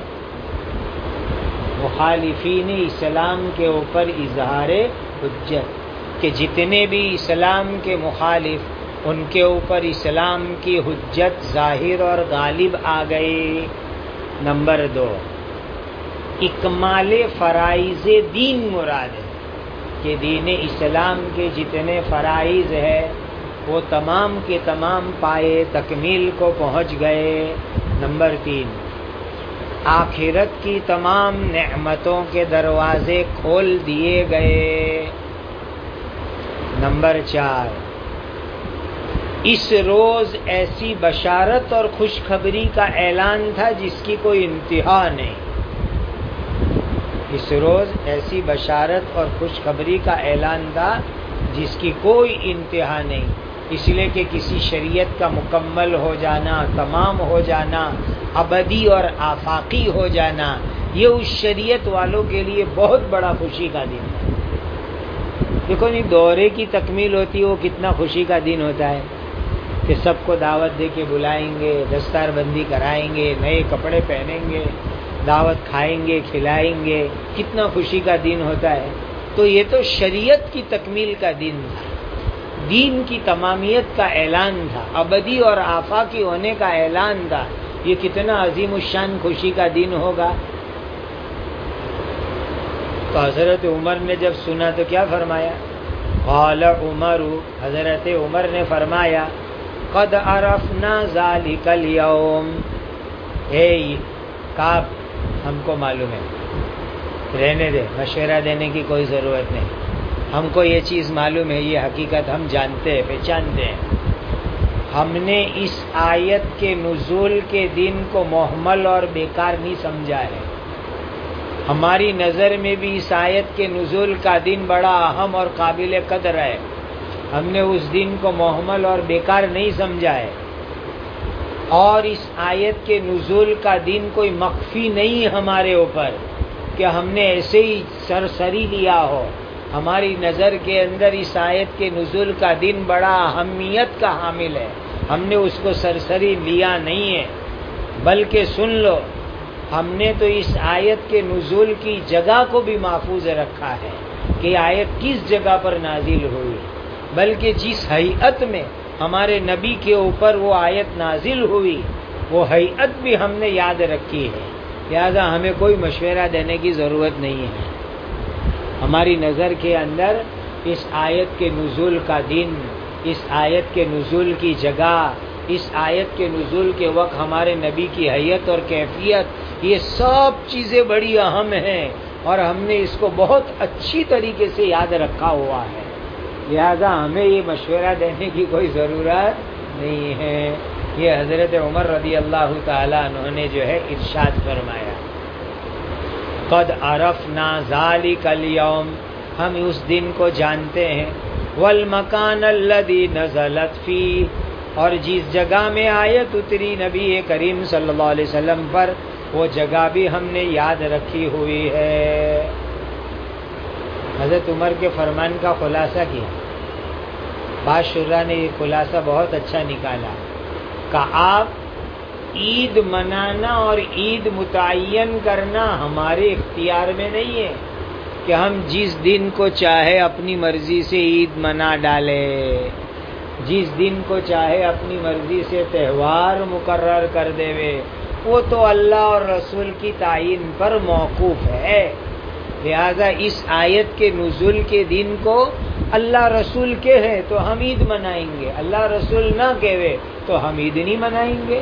Speaker 1: مخالفین اسلام کے اوپر اظہار حجت، کہ جتنے بھی اسلام کے مخالف ان کے اوپر اسلام کی حجت ظاہر اور غالب آ گئی. نمبر دو، اکمال فرائض دین مراد ہے کہ دین اسلام کے جتنے فرائض ہے وہ تمام کے تمام پائے تکمیل کو پہنچ گئے. نمبر تین، آخرت کی تمام نعمتوں کے دروازے کھول دیے گئے. نمبر چار، اس روز ایسی بشارت اور خوشخبری کا اعلان تھا جس کی کوئی انتہا نہیں. اس روز ایسی بشارت اور خوشخبری کا اعلان تھا جس کی کوئی انتہا نہیں، اس لیے کہ کسی شریعت کا مکمل ہو جانا، تمام ہو جانا، ابدی اور آفاقی ہو جانا، یہ اس شریعت والوں کے لیے بہت بڑا خوشی کا دن ہے. دیکھو نہیں دورے کی تکمیل ہوتی ہے وہ کتنا خوشی کا دن ہوتا ہے. کہ سب کو دعوت دے کے بلائیں گے، دستار بندی کرائیں گے، نئے کپڑے پہنیں گے، دعوت کھائیں گے، کھلائیں گے، کتنا خوشی کا دن ہوتا ہے۔ تو یہ تو شریعت کی تکمیل کا دن تھا، دین کی تمامیت کا اعلان تھا، ابدی اور آفاقی ہونے کا اعلان تھا۔ یہ کتنا عظیم الشان خوشی کا دن ہوگا۔ تو حضرت عمر نے جب سنا تو کیا فرمایا؟ قال عمر، حضرت عمر نے فرمایا قد عرفنا ذلک اليوم، اے کعب ہم کو معلوم ہے، رہنے دے، مشورہ دینے کی کوئی ضرورت نہیں، ہم کو یہ چیز معلوم ہے، یہ حقیقت ہم جانتے ہیں، پہچانتے ہیں۔ ہم نے اس آیت کے نزول کے دن کو محمل اور بیکار نہیں سمجھا ہے، ہماری نظر میں بھی اس آیت کے نزول کا دن بڑا اہم اور قابل قدر ہے، ہم نے اس دن کو محمل اور بیکار نہیں سمجھا ہے، اور اس آیت کے نزول کا دن کوئی مخفی نہیں ہمارے اوپر کہ ہم نے ایسے ہی سرسری لیا ہو۔ ہماری نظر کے اندر اس آیت کے نزول کا دن بڑا اہمیت کا حامل ہے، ہم نے اس کو سرسری لیا نہیں ہے، بلکہ سن لو، ہم نے تو اس آیت کے نزول کی جگہ کو بھی محفوظ رکھا ہے کہ آیت کس جگہ پر نازل ہوئی، بلکہ جس ہیئت میں ہمارے نبی کے اوپر وہ آیت نازل ہوئی وہ ہیئت بھی ہم نے یاد رکھی ہے، لہذا ہمیں کوئی مشورہ دینے کی ضرورت نہیں ہے۔ ہماری نظر کے اندر اس آیت کے نزول کا دن، اس آیت کے نزول کی جگہ، اس آیت کے نزول کے وقت ہمارے نبی کی حیت اور کیفیت، یہ سب چیزیں بڑی اہم ہیں اور ہم نے اس کو بہت اچھی طریقے سے یاد رکھا ہوا ہے، لہذا ہمیں یہ مشورہ دینے کی کوئی ضرورت نہیں ہے۔ یہ حضرت عمر رضی اللہ تعالیٰ عنہ نے جو ہے ارشاد فرمایا قد عرفنا ذالک الیوم، ہم اس دن کو جانتے ہیں، والمکان الذی نزلت فی، اور جس جگہ میں آیت اتری نبی کریم صلی اللہ علیہ وسلم پر وہ جگہ بھی ہم نے یاد رکھی ہوئی ہے۔ حضرت عمر کے فرمان کا خلاصہ کیا، بعض شرح نے یہ خلاصہ بہت اچھا نکالا کہ آپ عید منانا اور عید متعین کرنا ہمارے اختیار میں نہیں ہے کہ ہم جس دن کو چاہے اپنی مرضی سے عید منا ڈالے، جس دن کو چاہے اپنی مرضی سے تہوار مقرر کر دے، وہ تو اللہ اور رسول کی تعیین پر موقوف ہے۔ لہذا اس آیت کے نزول کے دن کو اللہ رسول کے ہے تو ہم عید منائیں گے، اللہ رسول نہ کہے تو ہم عید نہیں منائیں گے۔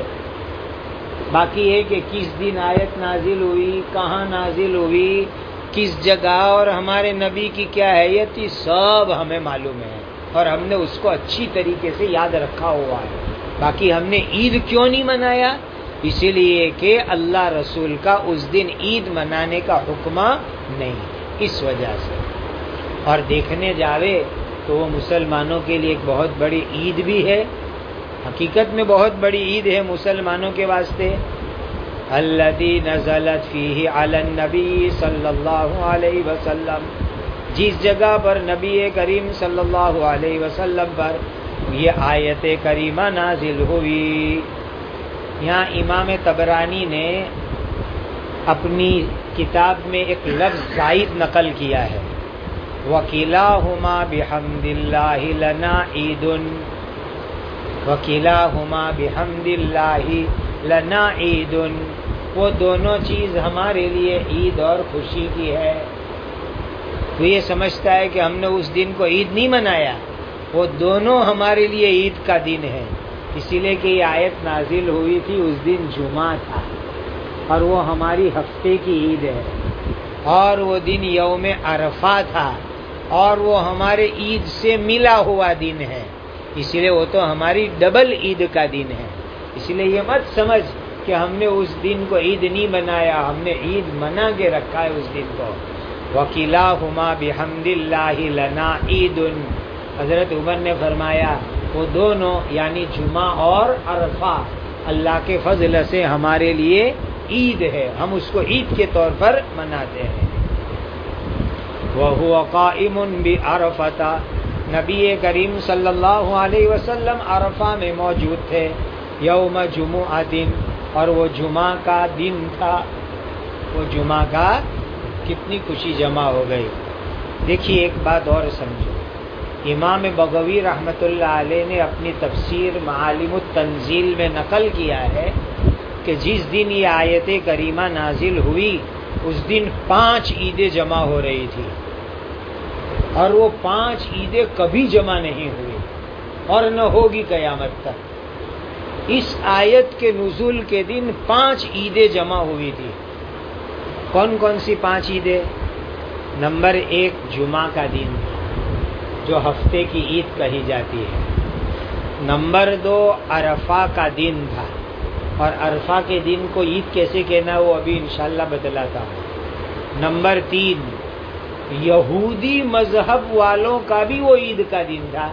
Speaker 1: باقی ہے کہ کس دن آیت نازل ہوئی، کہاں نازل ہوئی، کس جگہ اور ہمارے نبی کی کیا حیثیت تھی، سب ہمیں معلوم ہے اور ہم نے اس کو اچھی طریقے سے یاد رکھا ہوا ہے۔ باقی ہم نے عید کیوں نہیں منایا؟ اسی لیے کہ اللہ رسول کا اس دن عید منانے کا حکم نہیں، اس وجہ سے۔ اور دیکھنے جاوے تو وہ مسلمانوں کے لیے ایک بہت بڑی عید بھی ہے، حقیقت میں بہت بڑی عید ہے مسلمانوں کے واسطے۔ الذی نزلت فیہ علی النبی صلی اللہ علیہ وسلم، جس جگہ پر نبی کریم صلی اللہ علیہ وسلم پر یہ آیت کریمہ نازل ہوئی۔ یہاں امام طبرانی نے اپنی کتاب میں ایک لفظ زائد نقل کیا ہے، وَكِلَاهُمَا بِحَمْدِ اللَّهِ لَنَا عِيدٌ، وَكِلَاهُمَا بِحَمْدِ اللَّهِ لَنَا عِيدٌ، وہ دونوں چیز ہمارے لیے عید اور خوشی کی ہے۔ تو یہ سمجھتا ہے کہ ہم نے اس دن کو عید نہیں منایا، وہ دونوں ہمارے لیے عید کا دن ہے، اسی لیے کہ یہ آیت نازل ہوئی تھی اس دن جمعہ تھا اور وہ ہماری ہفتے کی عید ہے، اور وہ دن یوم عرفہ تھا اور وہ ہمارے عید سے ملا ہوا دن ہے، اسی لیے وہ تو ہماری ڈبل عید کا دن ہے۔ اسی لیے یہ مت سمجھ کہ ہم نے اس دن کو عید نہیں منایا، ہم نے عید منا کے رکھا ہے اس دن کو۔ وَكِلَاهُمَا بِحَمْدِ اللَّهِ لَنَا عِيدٌ، حضرت عمر نے فرمایا وہ دونوں یعنی جمعہ اور عرفہ اللہ کے فضل سے ہمارے لیے عید ہے، ہم اس کو عید کے طور پر مناتے ہیں۔ وَهُوَ قَائِمٌ بِعَرَفَةَ، نبی کریم صلی اللہ علیہ وسلم عرفہ میں موجود تھے، یوم جمعہ دن، اور وہ جمعہ کا دن تھا، وہ جمعہ کا کتنی خوشی جمع ہو گئی۔ دیکھیے ایک بات اور سمجھو، امام بغوی رحمۃ اللہ علیہ نے اپنی تفسیر معالم التنزیل میں نقل کیا ہے کہ جس دن یہ آیت کریمہ نازل ہوئی اس دن پانچ عیدیں جمع ہو رہی تھی، اور وہ پانچ عیدیں کبھی جمع نہیں ہوئی اور نہ ہوگی قیامت تک۔ اس آیت کے نزول کے دن پانچ عیدیں جمع ہوئی تھی۔ کون کون سی پانچ عیدیں؟ نمبر ایک جمعہ کا دن جو ہفتے کی عید کہی جاتی ہے، نمبر دو عرفہ کا دن تھا، اور عرفہ کے دن کو عید کیسے کہنا وہ ابھی انشاءاللہ بتلاتا ہوں۔ نمبر تین یہودی مذہب والوں کا بھی وہ عید کا دن تھا،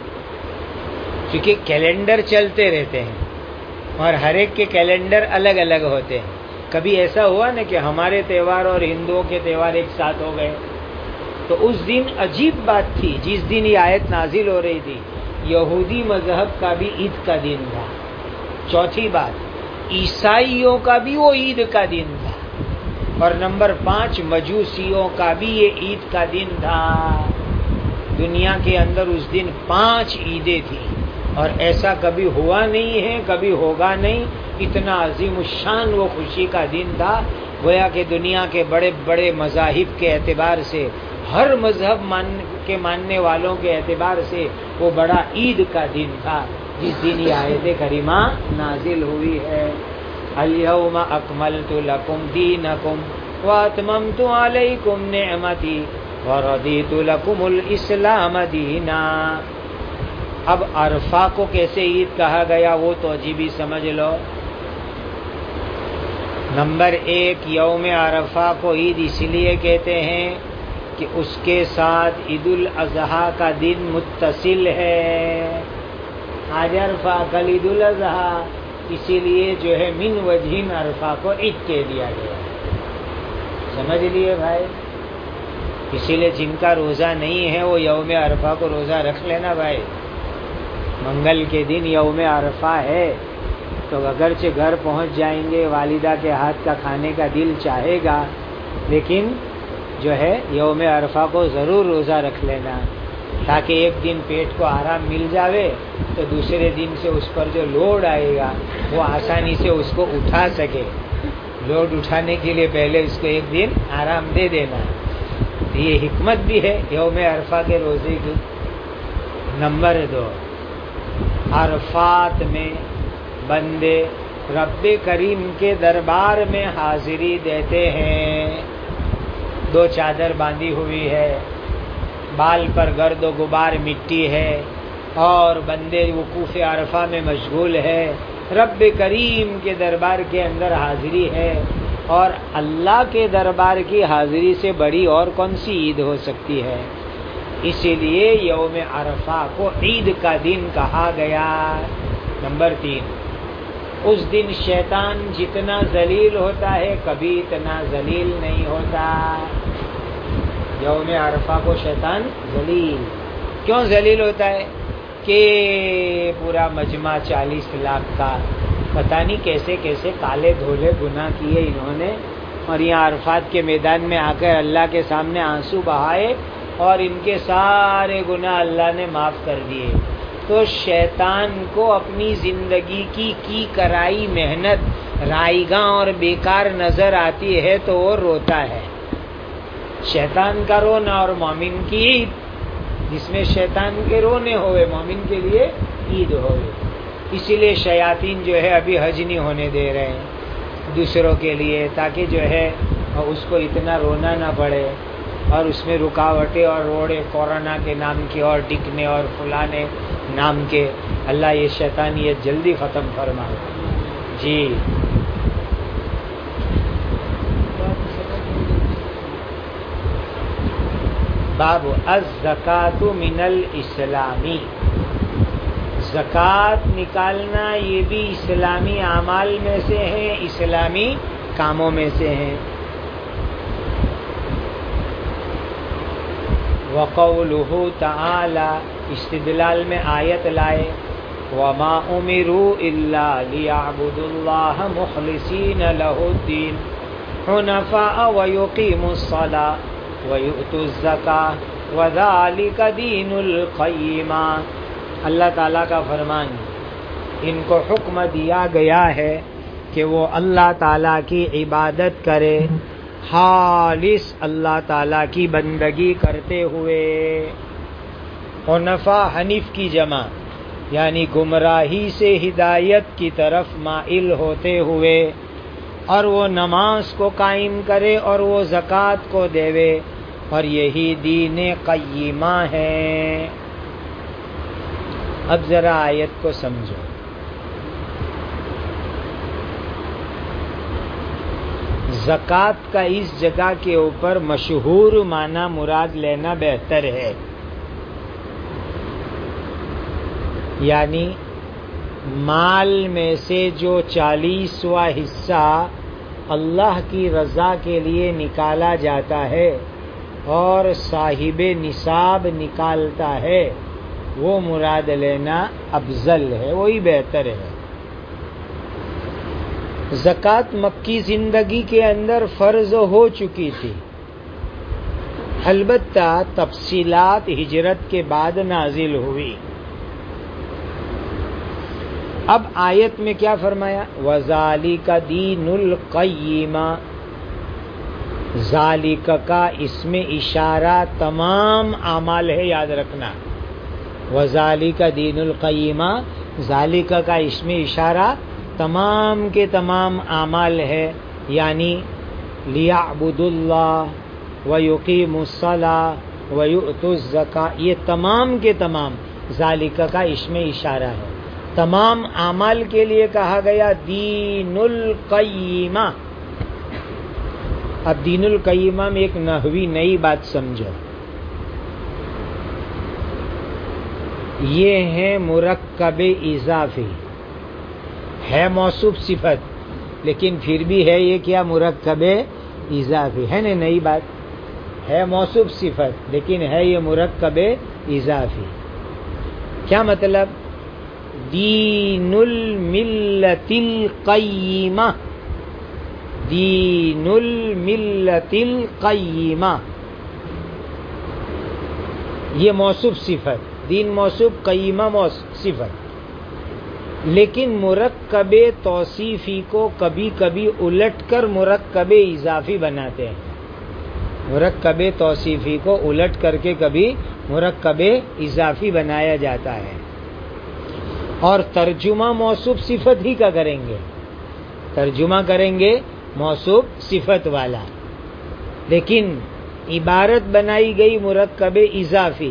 Speaker 1: کیونکہ کیلنڈر چلتے رہتے ہیں اور ہر ایک کے کیلنڈر الگ الگ ہوتے ہیں۔ کبھی ایسا ہوا نا کہ ہمارے تہوار اور ہندوؤں کے تہوار ایک ساتھ ہو گئے، تو اس دن عجیب بات تھی جس دن یہ آیت نازل ہو رہی تھی، یہودی مذہب کا بھی عید کا دن تھا۔ چوتھی بات عیسائیوں کا بھی وہ عید کا دن تھا، اور نمبر پانچ مجوسیوں کا بھی یہ عید کا دن تھا۔ دنیا کے اندر اس دن پانچ عیدیں تھیں، اور ایسا کبھی ہوا نہیں ہے، کبھی ہوگا نہیں۔ اتنا عظیم الشان وہ خوشی کا دن تھا، گویا کہ دنیا کے بڑے بڑے مذاہب کے اعتبار سے، ہر مذہب مان کے ماننے والوں کے اعتبار سے وہ بڑا عید کا دن تھا جس دن یہ آیت کریمہ نازل ہوئی ہے۔ الیوم اکملت لکم دینکم واتممت علیکم نعمتی ورضیت لکم الاسلام دینا۔ اب عرفہ کو کیسے عید کہا گیا وہ توجہ بھی سمجھ لو۔ نمبر ایک یوم عرفہ کو عید اس لیے کہتے ہیں کہ اس کے ساتھ عید الاضحیٰ کا دن متصل ہے۔ آج عرفہ کل عید الاضحیٰ، اسی لیے جو ہے من وجہین عرفہ کو عید کہہ دیا گیا۔ سمجھ لیے بھائی؟ اسی لیے جن کا روزہ نہیں ہے وہ یوم عرفہ کو روزہ رکھ لینا بھائی۔ منگل کے دن یوم عرفہ ہے تو اگرچہ گھر پہنچ جائیں گے، والدہ کے ہاتھ کا کھانے کا دل چاہے گا، لیکن جو ہے یوم عرفہ کو ضرور روزہ رکھ لینا، تاکہ ایک دن پیٹ کو آرام مل جاوے تو دوسرے دن سے اس پر جو لوڈ آئے گا وہ آسانی سے اس کو اٹھا سکے۔ لوڈ اٹھانے کے لیے پہلے اس کو ایک دن آرام دے دینا، یہ حکمت بھی ہے یوم عرفہ کے روزے کی۔ نمبر دو عرفات میں بندے رب کریم کے دربار میں حاضری دیتے ہیں۔ دو چادر باندھی ہوئی ہے، بال پر گرد و غبار مٹی ہے، اور بندے وقوف عرفہ میں مشغول ہے، رب کریم کے دربار کے اندر حاضری ہے، اور اللہ کے دربار کی حاضری سے بڑی اور کون سی عید ہو سکتی ہے؟ اسی لیے یوم عرفہ کو عید کا دن کہا گیا۔ نمبر تین اس دن شیطان جتنا ذلیل ہوتا ہے کبھی اتنا ذلیل نہیں ہوتا۔ یوم عرفہ کو شیطان ذلیل کیوں ذلیل ہوتا ہے؟ کہ پورا مجمع چالیس لاکھ کا پتہ نہیں کیسے کیسے کالے دھولے گناہ کیے انہوں نے، اور یہاں عرفات کے میدان میں آ کر اللہ کے سامنے آنسو بہائے اور ان کے سارے گناہ اللہ نے معاف کر دیے۔ تو شیطان کو اپنی زندگی کی کی کرائی محنت رائیگاں اور بیکار نظر آتی ہے تو وہ روتا ہے۔ شیطان کا رونا اور مومن کی عید، جس میں شیطان کے رونے ہوئے مومن کے لیے عید ہوئے۔ اسی لیے شیاطین جو ہے ابھی حج نہیں ہونے دے رہے ہیں دوسروں کے لیے، تاکہ جو ہے اس کو اتنا رونا نہ پڑے، اور اس میں رکاوٹیں اور روڑے کورونا کے نام کی اور ٹکنے اور فلانے نام کے، اللہ یہ شیطانیت جلدی ختم فرمائے۔ جی باب الزکوٰۃ من الاسلامی، زکوٰۃ نکالنا یہ بھی اسلامی اعمال میں سے ہے، اسلامی کاموں میں سے ہیں۔ وقولہ تعالی استدلال میں آیت لائے وما امروا الا لیعبدوا اللہ مخلصین لہ الدین حنفاء ویقیموا الصلاة ویؤتوا الزکاة وذالک دین القیمہ. اللہ تعالیٰ کا فرمان، ان کو حکم دیا گیا ہے کہ وہ اللہ تعالیٰ کی عبادت کرے، خالص اللہ تعالیٰ کی بندگی کرتے ہوئے. حنفاء حنیف کی جمع، یعنی گمراہی سے ہدایت کی طرف مائل ہوتے ہوئے، اور وہ نماز کو قائم کرے اور وہ زکوٰۃ کو دیوے، اور یہی دین قیمہ ہے. اب ذرا آیت کو سمجھو. زکوٰۃ کا اس جگہ کے اوپر مشہور معنی مراد لینا بہتر ہے، یعنی مال میں سے جو چالیسواں حصہ اللہ کی رضا کے لیے نکالا جاتا ہے اور صاحب نصاب نکالتا ہے، وہ مراد لینا افضل ہے، وہی بہتر ہے. زکوٰۃ مکی زندگی کے اندر فرض ہو چکی تھی، البتہ تفصیلات ہجرت کے بعد نازل ہوئی. اب آیت میں کیا فرمایا؟ وَذَلِكَ دِينُ الْقَيِّمَةِ. ذالک کا اس میں اشارہ تمام اعمال ہے، یاد رکھنا. وَذَلِكَ دِينُ الْقَيِّمَةِ، ذالک کا اس میں اشارہ تمام کے تمام اعمال ہے، یعنی لِيَعْبُدُوا اللَّهَ وَيُقِيمُوا الصَّلَاةَ وَيُؤْتُوا الزَّكَاةَ، یہ تمام کے تمام ذالک کا اس میں اشارہ ہے. تمام اعمال کے لیے کہا گیا دین القیمہ. اب دین القیمہ میں ایک نحوی نئی بات سمجھو. یہ ہے مرکب اضافی، ہے موصوف صفت، لیکن پھر بھی ہے یہ کیا؟ مرکب اضافی ہے نا. نئی بات ہے، موصوف صفت لیکن ہے یہ مرکب اضافی. کیا مطلب؟ دین الملت القیمہ، دین الملت القیمہ، یہ موصوف صفت، دین موصوف، قیمہ موصوف صفت. لیکن مرکب توصیفی کو کبھی کبھی الٹ کر مرکب اضافی بناتے ہیں. مرکب توصیفی کو الٹ کر کے کبھی مرکب اضافی بنایا جاتا ہے، اور ترجمہ موصوف صفت ہی کا کریں گے، ترجمہ کریں گے موصوف صفت والا، لیکن عبارت بنائی گئی مرکب اضافی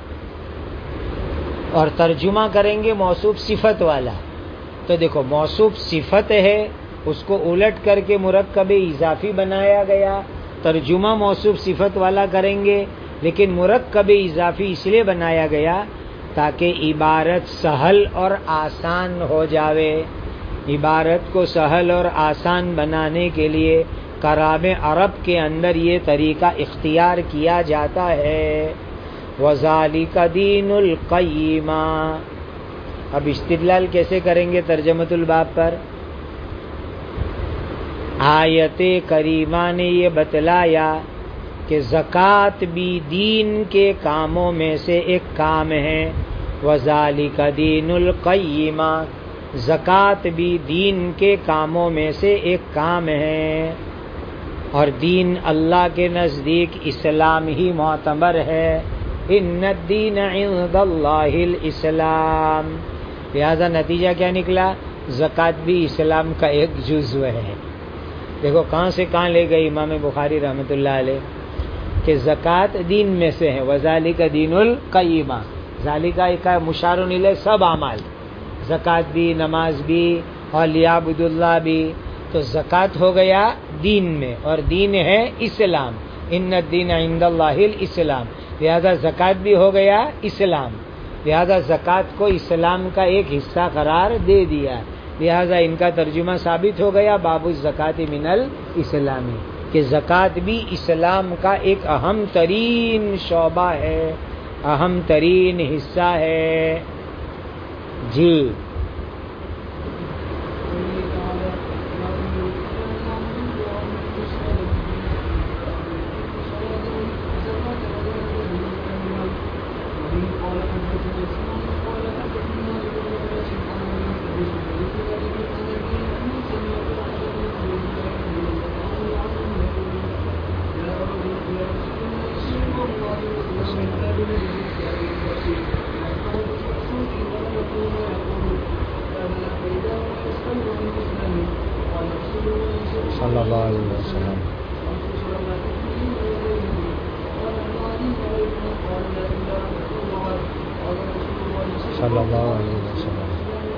Speaker 1: اور ترجمہ کریں گے موصوف صفت والا. تو دیکھو موصوف صفت ہے، اس کو الٹ کر کے مرکب اضافی بنایا گیا، ترجمہ موصوف صفت والا کریں گے، لیکن مرکب اضافی اس لیے بنایا گیا تاکہ عبارت سہل اور آسان ہو جاوے. عبارت کو سہل اور آسان بنانے کے لیے کلام عرب کے اندر یہ طریقہ اختیار کیا جاتا ہے. وَذَلِكَ دِينُ الْقَيِّمَةِ. اب استدلال کیسے کریں گے ترجمۃ الباب پر؟ آیت کریمہ نے یہ بتلایا کہ زکوٰۃ بھی دین کے کاموں میں سے ایک کام ہے. وَذَلِكَ دِينُ الْقَيِّمَةِ، زکوٰۃ بھی دین کے کاموں میں سے ایک کام ہے، اور دین اللہ کے نزدیک اسلام ہی معتبر ہے. ان الدین عند اللہ الاسلام. لہذا نتیجہ کیا نکلا؟ زکوٰۃ بھی اسلام کا ایک جزو ہے. دیکھو کہاں سے کہاں لے گئے امام بخاری رحمۃ اللہ علیہ کہ زکوٰۃ دین میں سے ہے. وذالک دین القیمہ، ذالک کا مشار الیہ سب اعمال، زکوٰۃ بھی، نماز بھی، اور لیعبد اللہ بھی. تو زکوٰۃ ہو گیا دین میں، اور دین ہے اسلام. ان الدین عند اللہ الاسلام. لہذا زکوٰۃ بھی ہو گیا اسلام، لہذا زکوٰۃ کو اسلام کا ایک حصہ قرار دے دیا. لہذا ان کا ترجمہ ثابت ہو گیا باب الزکوٰۃ من الاسلامی. کہ زکوٰۃ بھی اسلام کا ایک اہم ترین شعبہ ہے، اہم ترین حصہ ہے. جی صلی اللہ علیہ وسلم. صلی اللہ علیہ وسلم.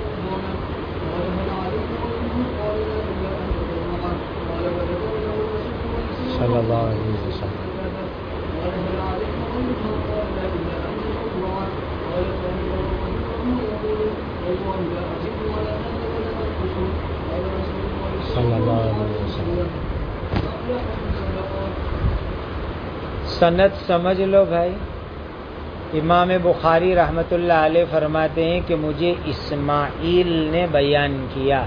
Speaker 1: صلی اللہ علیہ وسلم. صلی اللہ علیہ وسلم. سند سمجھ لو بھائی. امام بخاری رحمۃ اللہ علیہ فرماتے ہیں کہ مجھے اسماعیل نے بیان کیا.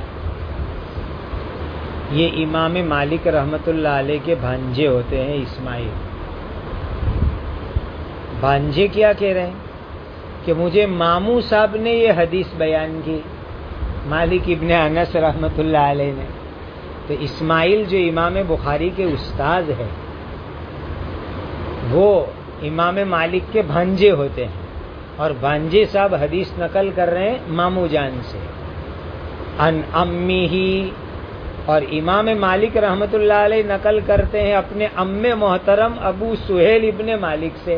Speaker 1: یہ امام مالک رحمۃ اللہ علیہ کے بھانجے ہوتے ہیں اسماعیل. بھانجے کیا کہہ رہے ہیں کہ مجھے ماموں صاحب نے یہ حدیث بیان کی، مالک ابن انس رحمۃ اللہ علیہ نے. تو اسماعیل جو امام بخاری کے استاد ہے وہ امام مالک کے بھانجے ہوتے ہیں، اور بھانجے صاحب حدیث نقل کر رہے ہیں ماموں جان سے ان امی ہی، اور امام مالک رحمۃ اللہ علیہ نقل کرتے ہیں اپنے ام محترم ابو سہیل ابن مالک سے.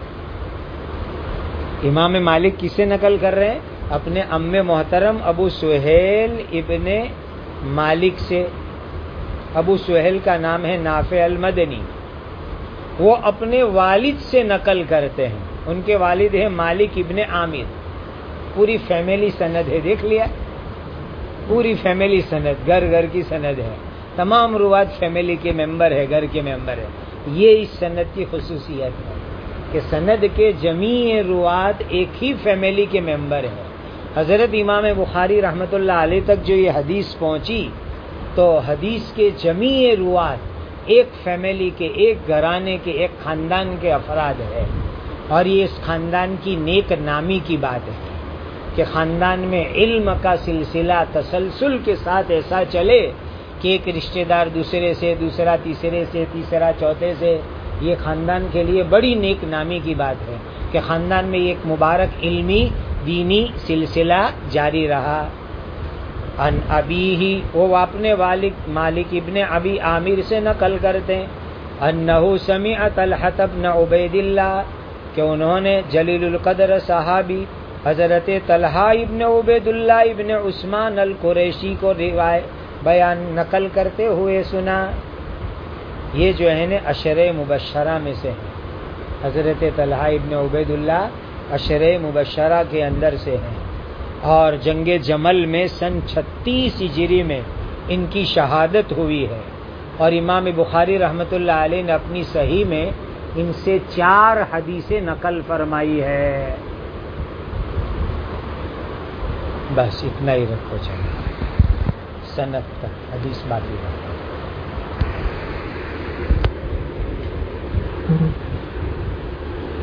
Speaker 1: امام مالک کسے نقل کر رہے ہیں؟ اپنے ام محترم ابو سہیل ابن مالک سے. ابو سہیل کا نام ہے نافع المدنی. وہ اپنے والد سے نقل کرتے ہیں، ان کے والد ہیں مالک ابن عامر. پوری فیملی سند ہے، دیکھ لیا، پوری فیملی سند، گھر گھر کی سند ہے، تمام روات فیملی کے ممبر ہے، گھر کے ممبر ہے. یہ اس سند کی خصوصیت ہے کہ سند کے جمیع روات ایک ہی فیملی کے ممبر ہیں. حضرت امام بخاری رحمۃ اللہ علیہ تک جو یہ حدیث پہنچی تو حدیث کے جمیع روات ایک فیملی کے، ایک گھرانے کے، ایک خاندان کے افراد ہے. اور یہ اس خاندان کی نیک نامی کی بات ہے کہ خاندان میں علم کا سلسلہ تسلسل کے ساتھ ایسا چلے کہ ایک رشتہ دار دوسرے سے، دوسرا تیسرے سے، تیسرا چوتھے سے. یہ خاندان کے لیے بڑی نیک نامی کی بات ہے کہ خاندان میں ایک مبارک علمی دینی سلسلہ جاری رہا. ان ابی ہی، وہ اپنے والد مالک ابن ابی عامر سے نقل کرتے ہیں انہو سمع طلحہ بن عبید اللہ، کہ انہوں نے جلیل القدر صحابی حضرت طلحہ ابن عبید اللہ ابن عثمان القریشی کو روایت بیان نقل کرتے ہوئے سنا. یہ جو ہے نا عشرہ مبشرہ میں سے ہیں. حضرت طلحہ ابن عبید اللہ عشرہ مبشرہ کے اندر سے ہیں، اور جنگ جمل میں سن چھتیس ہجری میں ان کی شہادت ہوئی ہے. اور امام بخاری رحمۃ اللہ علیہ نے اپنی صحیح میں ان سے چار حدیثیں نقل فرمائی ہے. بس اتنا ہی رکھو، چلے سند تک حدیث باقی ہے.